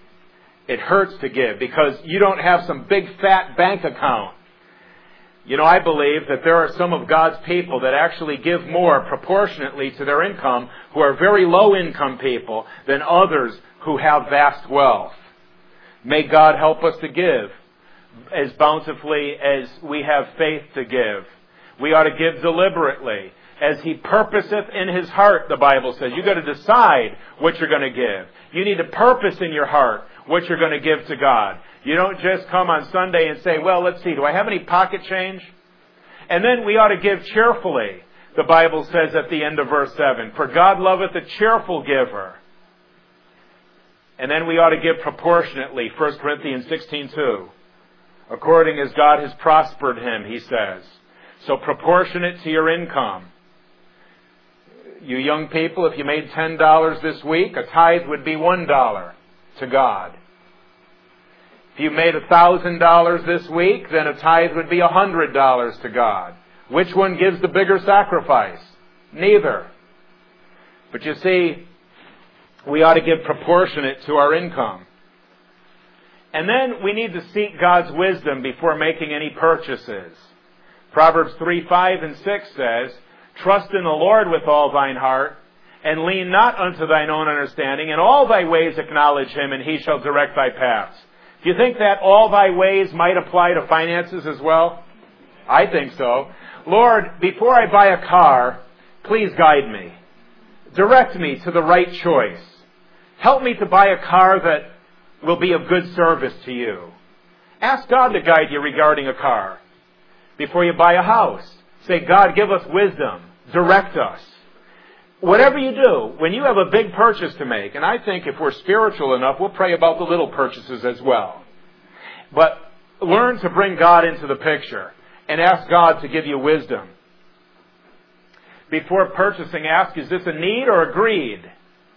it hurts to give because you don't have some big fat bank account. You know, I believe that there are some of God's people that actually give more proportionately to their income, who are very low income people, than others who have vast wealth. May God help us to give as bountifully as we have faith to give. We ought to give deliberately. As he purposeth in his heart, the Bible says. You've got to decide what you're going to give. You need to purpose in your heart what you're going to give to God. You don't just come on Sunday and say, well, let's see, do I have any pocket change? And then we ought to give cheerfully, the Bible says at the end of verse seven. For God loveth a cheerful giver. And then we ought to give proportionately, First Corinthians sixteen two. According as God has prospered him, he says. So proportionate to your income. You young people, if you made ten dollars this week, a tithe would be one dollar to God. If you made one thousand dollars this week, then a tithe would be one hundred dollars to God. Which one gives the bigger sacrifice? Neither. But you see, we ought to give proportionate to our income. And then we need to seek God's wisdom before making any purchases. Proverbs three five and six says, trust in the Lord with all thine heart, and lean not unto thine own understanding. In all thy ways acknowledge him, and he shall direct thy paths. Do you think that all thy ways might apply to finances as well? I think so. Lord, before I buy a car, please guide me. Direct me to the right choice. Help me to buy a car that will be of good service to you. Ask God to guide you regarding a car. Before you buy a house, say, God, give us wisdom. Direct us. Whatever you do, when you have a big purchase to make, and I think if we're spiritual enough, we'll pray about the little purchases as well. But learn to bring God into the picture and ask God to give you wisdom. Before purchasing, ask, is this a need or a greed?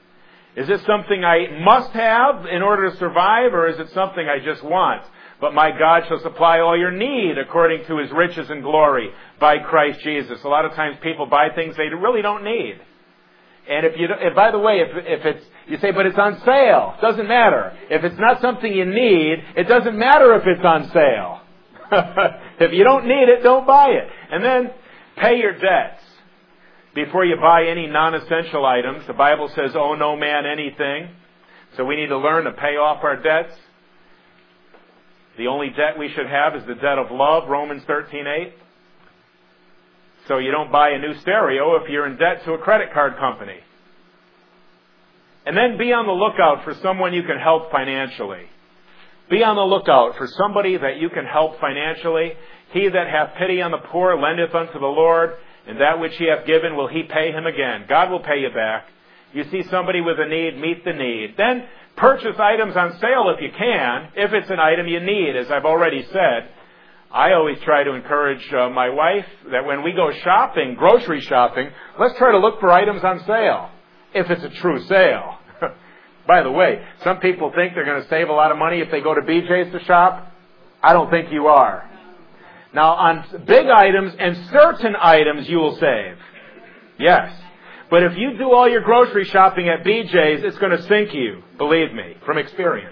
Is this something I must have in order to survive, or is it something I just want? But my God shall supply all your need according to His riches and glory by Christ Jesus. A lot of times people buy things they really don't need. And if you, if, by the way, if, if it's, you say, but it's on sale. Doesn't matter. If it's not something you need, it doesn't matter if it's on sale. If you don't need it, don't buy it. And then pay your debts before you buy any non-essential items. The Bible says, owe no man anything. So we need to learn to pay off our debts. The only debt we should have is the debt of love, Romans thirteen eight. So you don't buy a new stereo if you're in debt to a credit card company. And then be on the lookout for someone you can help financially. Be on the lookout for somebody that you can help financially. He that hath pity on the poor lendeth unto the Lord, and that which he hath given will he pay him again. God will pay you back. You see somebody with a need, meet the need. Then purchase items on sale if you can, if it's an item you need, as I've already said. I always try to encourage uh, my wife that when we go shopping, grocery shopping, let's try to look for items on sale, if it's a true sale. By the way, some people think they're going to save a lot of money if they go to B J's to shop. I don't think you are. Now, on big items and certain items, you will save. Yes. But if you do all your grocery shopping at B J's, it's going to sink you, believe me, from experience.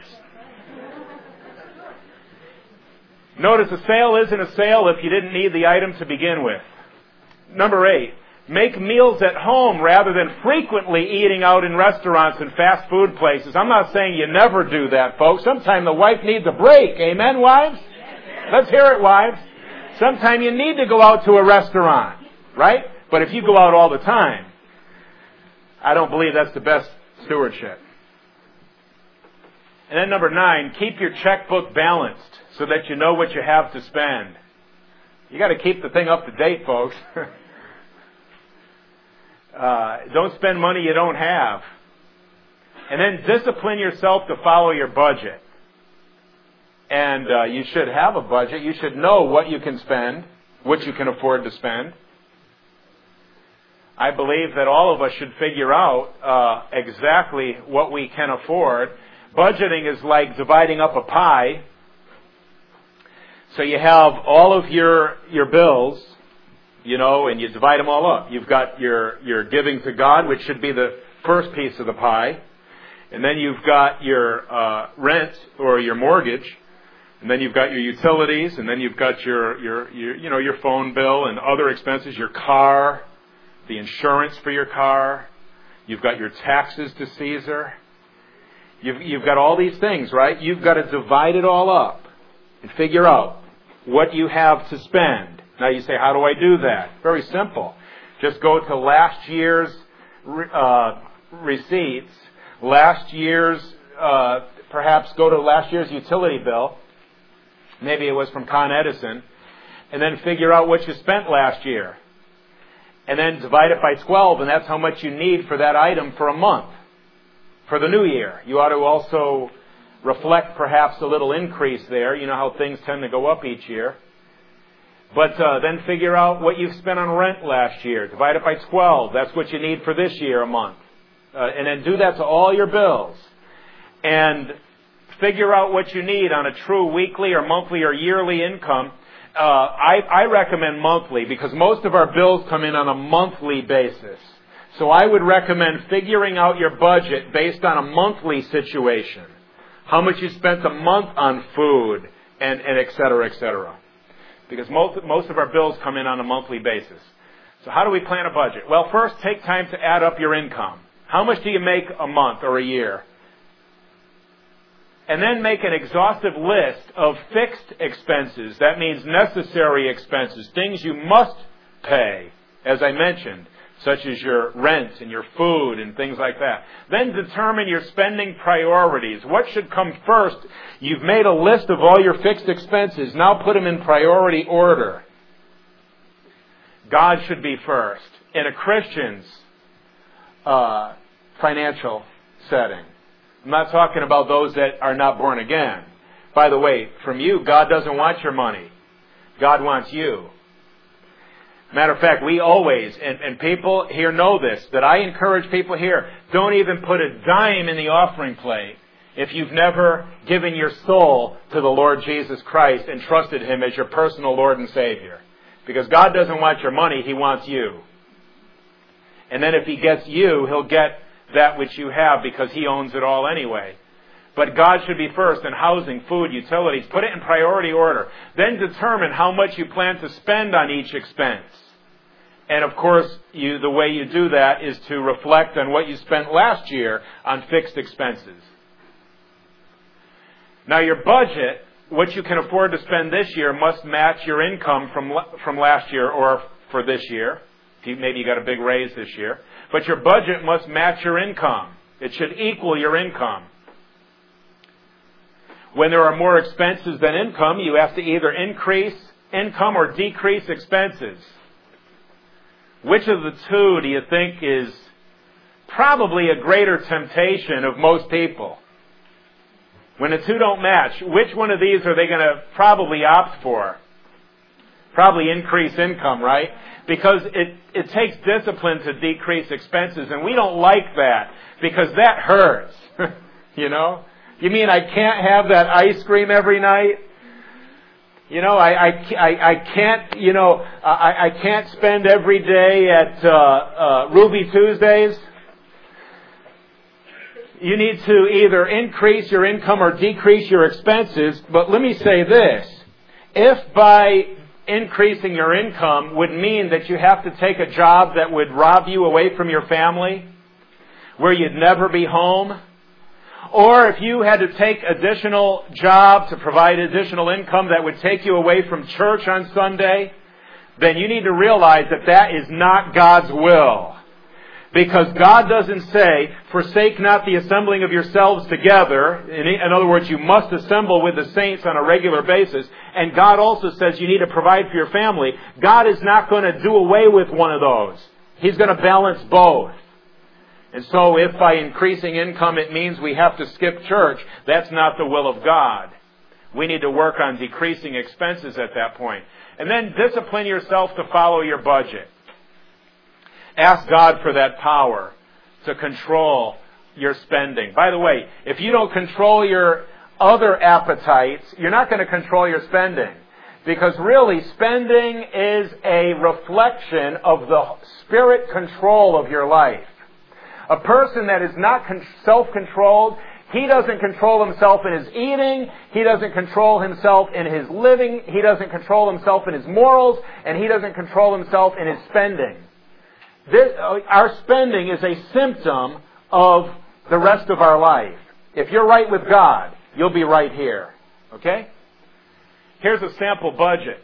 Notice a sale isn't a sale if you didn't need the item to begin with. Number eight, make meals at home rather than frequently eating out in restaurants and fast food places. I'm not saying you never do that, folks. Sometimes the wife needs a break. Amen, wives? Let's hear it, wives. Sometimes you need to go out to a restaurant, right? But if you go out all the time, I don't believe that's the best stewardship. And then number nine, keep your checkbook balanced so that you know what you have to spend. You got to keep the thing up to date, folks. uh, don't spend money you don't have. And then discipline yourself to follow your budget. And uh, you should have a budget. You should know what you can spend, what you can afford to spend. I believe that all of us should figure out uh, exactly what we can afford. Budgeting is like dividing up a pie. So you have all of your your bills, you know, and you divide them all up. You've got your, your giving to God, which should be the first piece of the pie. And then you've got your uh, rent or your mortgage. And then you've got your utilities. And then you've got your, your, your, you know, your phone bill and other expenses, your car, the insurance for your car. You've got your taxes to Caesar. You've, you've got all these things, right? You've got to divide it all up and figure out what you have to spend. Now you say, how do I do that? Very simple. Just go to last year's uh, receipts, last year's, uh, perhaps go to last year's utility bill. Maybe it was from Con Edison. And then figure out what you spent last year. And then divide it by twelve, and that's how much you need for that item for a month. For the new year. You ought to also reflect perhaps a little increase there. You know how things tend to go up each year. But uh, then figure out what you've spent on rent last year. Divide it by twelve. That's what you need for this year a month. Uh, and then do that to all your bills. And figure out what you need on a true weekly or monthly or yearly income. Uh, I, I recommend monthly because most of our bills come in on a monthly basis. So I would recommend figuring out your budget based on a monthly situation. How much you spent a month on food and, and et cetera, et cetera. Because most, most of our bills come in on a monthly basis. So how do we plan a budget? Well, first take time to add up your income. How much do you make a month or a year? And then make an exhaustive list of fixed expenses. That means necessary expenses, things you must pay, as I mentioned, such as your rent and your food and things like that. Then determine your spending priorities. What should come first? You've made a list of all your fixed expenses. Now put them in priority order. God should be first in a Christian's uh, financial setting. I'm not talking about those that are not born again. By the way, from you, God doesn't want your money. God wants you. Matter of fact, we always, and, and people here know this, that I encourage people here, don't even put a dime in the offering plate if you've never given your soul to the Lord Jesus Christ and trusted Him as your personal Lord and Savior. Because God doesn't want your money, He wants you. And then if He gets you, He'll get that which you have because He owns it all anyway. But God should be first in housing, food, utilities. Put it in priority order. Then determine how much you plan to spend on each expense. And of course, you, the way you do that is to reflect on what you spent last year on fixed expenses. Now your budget, what you can afford to spend this year, must match your income from from last year or for this year. If you, maybe you got a big raise this year. But your budget must match your income. It should equal your income. When there are more expenses than income, you have to either increase income or decrease expenses. Which of the two do you think is probably a greater temptation of most people? When the two don't match, which one of these are they going to probably opt for? Probably increase income, right? Because it, it takes discipline to decrease expenses, and we don't like that because that hurts. You know? You mean I can't have that ice cream every night? You know, I, I, I, I can't, you know, I, I can't spend every day at uh, uh, Ruby Tuesdays. You need to either increase your income or decrease your expenses. But let me say this. If by increasing your income would mean that you have to take a job that would rob you away from your family, where you'd never be home, or if you had to take additional job to provide additional income that would take you away from church on Sunday, then you need to realize that that is not God's will. Because God doesn't say, forsake not the assembling of yourselves together. In other words, you must assemble with the saints on a regular basis. And God also says you need to provide for your family. God is not going to do away with one of those. He's going to balance both. And so if by increasing income it means we have to skip church, that's not the will of God. We need to work on decreasing expenses at that point. And then discipline yourself to follow your budget. Ask God for that power to control your spending. By the way, if you don't control your other appetites, you're not going to control your spending. Because really, spending is a reflection of the spirit control of your life. A person that is not self-controlled, he doesn't control himself in his eating, he doesn't control himself in his living, he doesn't control himself in his morals, and he doesn't control himself in his spending. This, our spending is a symptom of the rest of our life. If you're right with God, you'll be right here. Okay? Here's a sample budget.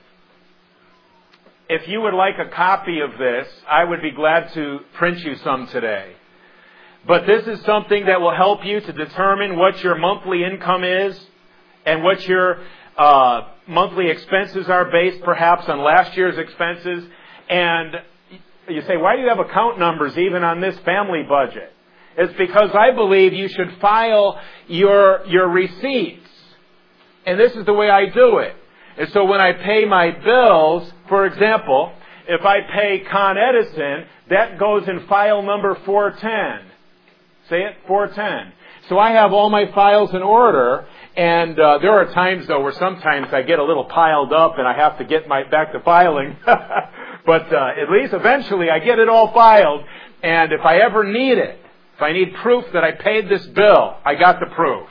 If you would like a copy of this, I would be glad to print you some today. But this is something that will help you to determine what your monthly income is and what your uh, monthly expenses are based perhaps on last year's expenses. And you say, why do you have account numbers even on this family budget? It's because I believe you should file your, your receipts. And this is the way I do it. And so when I pay my bills, for example, if I pay Con Edison, that goes in file number four ten. Say it, four ten. So I have all my files in order, and uh, there are times, though, where sometimes I get a little piled up and I have to get my back to filing. But uh, at least eventually I get it all filed, and if I ever need it, if I need proof that I paid this bill, I got the proof.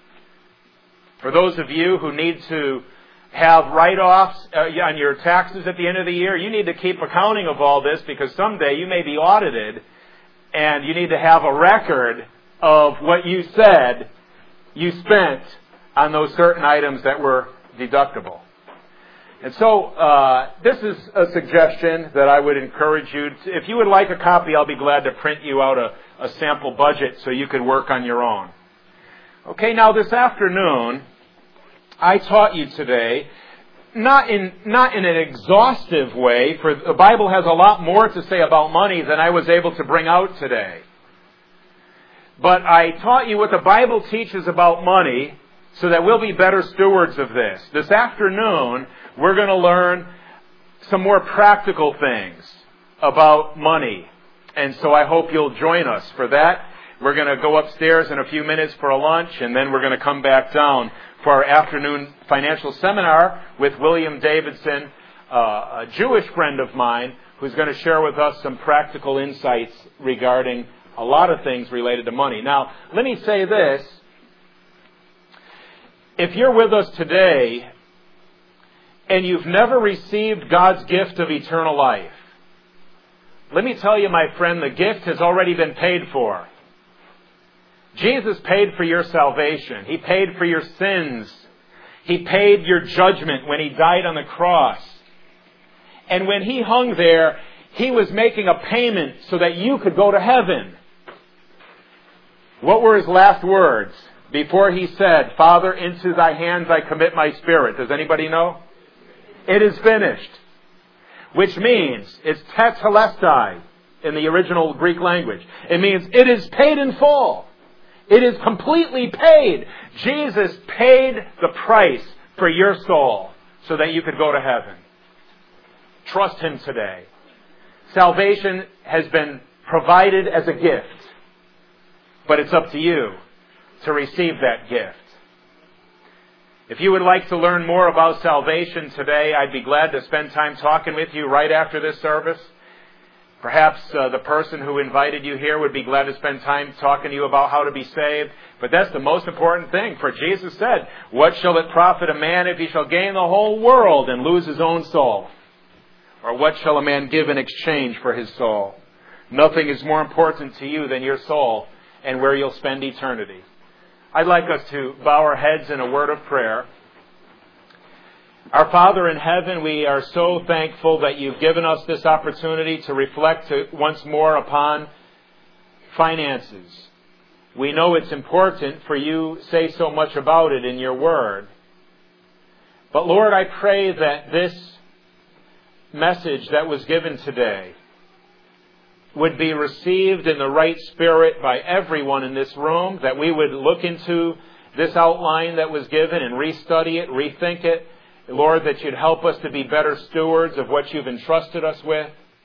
For those of you who need to have write-offs uh, on your taxes at the end of the year, you need to keep accounting of all this because someday you may be audited and you need to have a record of what you said you spent on those certain items that were deductible. And so uh, this is a suggestion that I would encourage you to, if you would like a copy, I'll be glad to print you out a, a sample budget so you could work on your own. Okay, now this afternoon, I taught you today, not in not in an exhaustive way, for the Bible has a lot more to say about money than I was able to bring out today. But I taught you what the Bible teaches about money so that we'll be better stewards of this. This afternoon, we're going to learn some more practical things about money. And so I hope you'll join us for that. We're going to go upstairs in a few minutes for a lunch, and then we're going to come back down for our afternoon financial seminar with William Davidson, uh, a Jewish friend of mine, who's going to share with us some practical insights regarding a lot of things related to money. Now, let me say this. If you're with us today and you've never received God's gift of eternal life, let me tell you, my friend, the gift has already been paid for. Jesus paid for your salvation. He paid for your sins. He paid your judgment when He died on the cross. And when He hung there, He was making a payment so that you could go to heaven. What were His last words before He said, "Father, into Thy hands I commit my spirit"? Does anybody know? It is finished. Which means, it's tetelestai in the original Greek language. It means it is paid in full. It is completely paid. Jesus paid the price for your soul so that you could go to heaven. Trust Him today. Salvation has been provided as a gift, but it's up to you to receive that gift. If you would like to learn more about salvation today, I'd be glad to spend time talking with you right after this service. Perhaps uh, the person who invited you here would be glad to spend time talking to you about how to be saved. But that's the most important thing. For Jesus said, "What shall it profit a man if he shall gain the whole world and lose his own soul? Or what shall a man give in exchange for his soul?" Nothing is more important to you than your soul and where you'll spend eternity. I'd like us to bow our heads in a word of prayer. Our Father in heaven, we are so thankful that You've given us this opportunity to reflect to once more upon finances. We know it's important, for You say so much about it in Your Word. But Lord, I pray that this message that was given today would be received in the right spirit by everyone in this room, that we would look into this outline that was given and restudy it, rethink it. Lord, that You'd help us to be better stewards of what You've entrusted us with.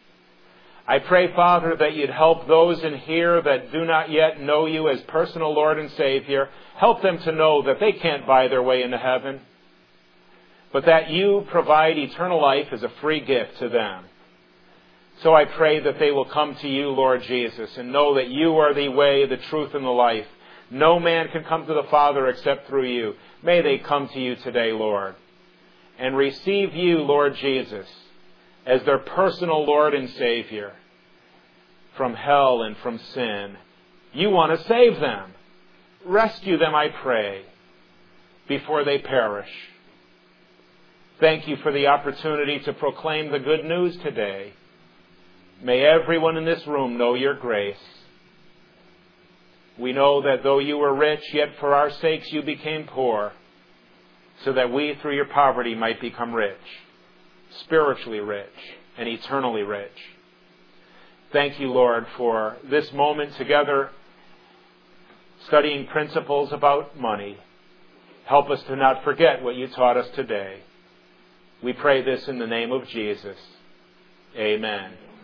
I pray, Father, that You'd help those in here that do not yet know You as personal Lord and Savior. Help them to know that they can't buy their way into heaven, but that You provide eternal life as a free gift to them. So I pray that they will come to You, Lord Jesus, and know that You are the way, the truth, and the life. No man can come to the Father except through You. May they come to You today, Lord, and receive You, Lord Jesus, as their personal Lord and Savior from hell and from sin. You want to save them. Rescue them, I pray, before they perish. Thank You for the opportunity to proclaim the good news today. May everyone in this room know Your grace. We know that though You were rich, yet for our sakes You became poor, so that we through Your poverty might become rich, spiritually rich and eternally rich. Thank You, Lord, for this moment together, studying principles about money. Help us to not forget what You taught us today. We pray this in the name of Jesus. Amen.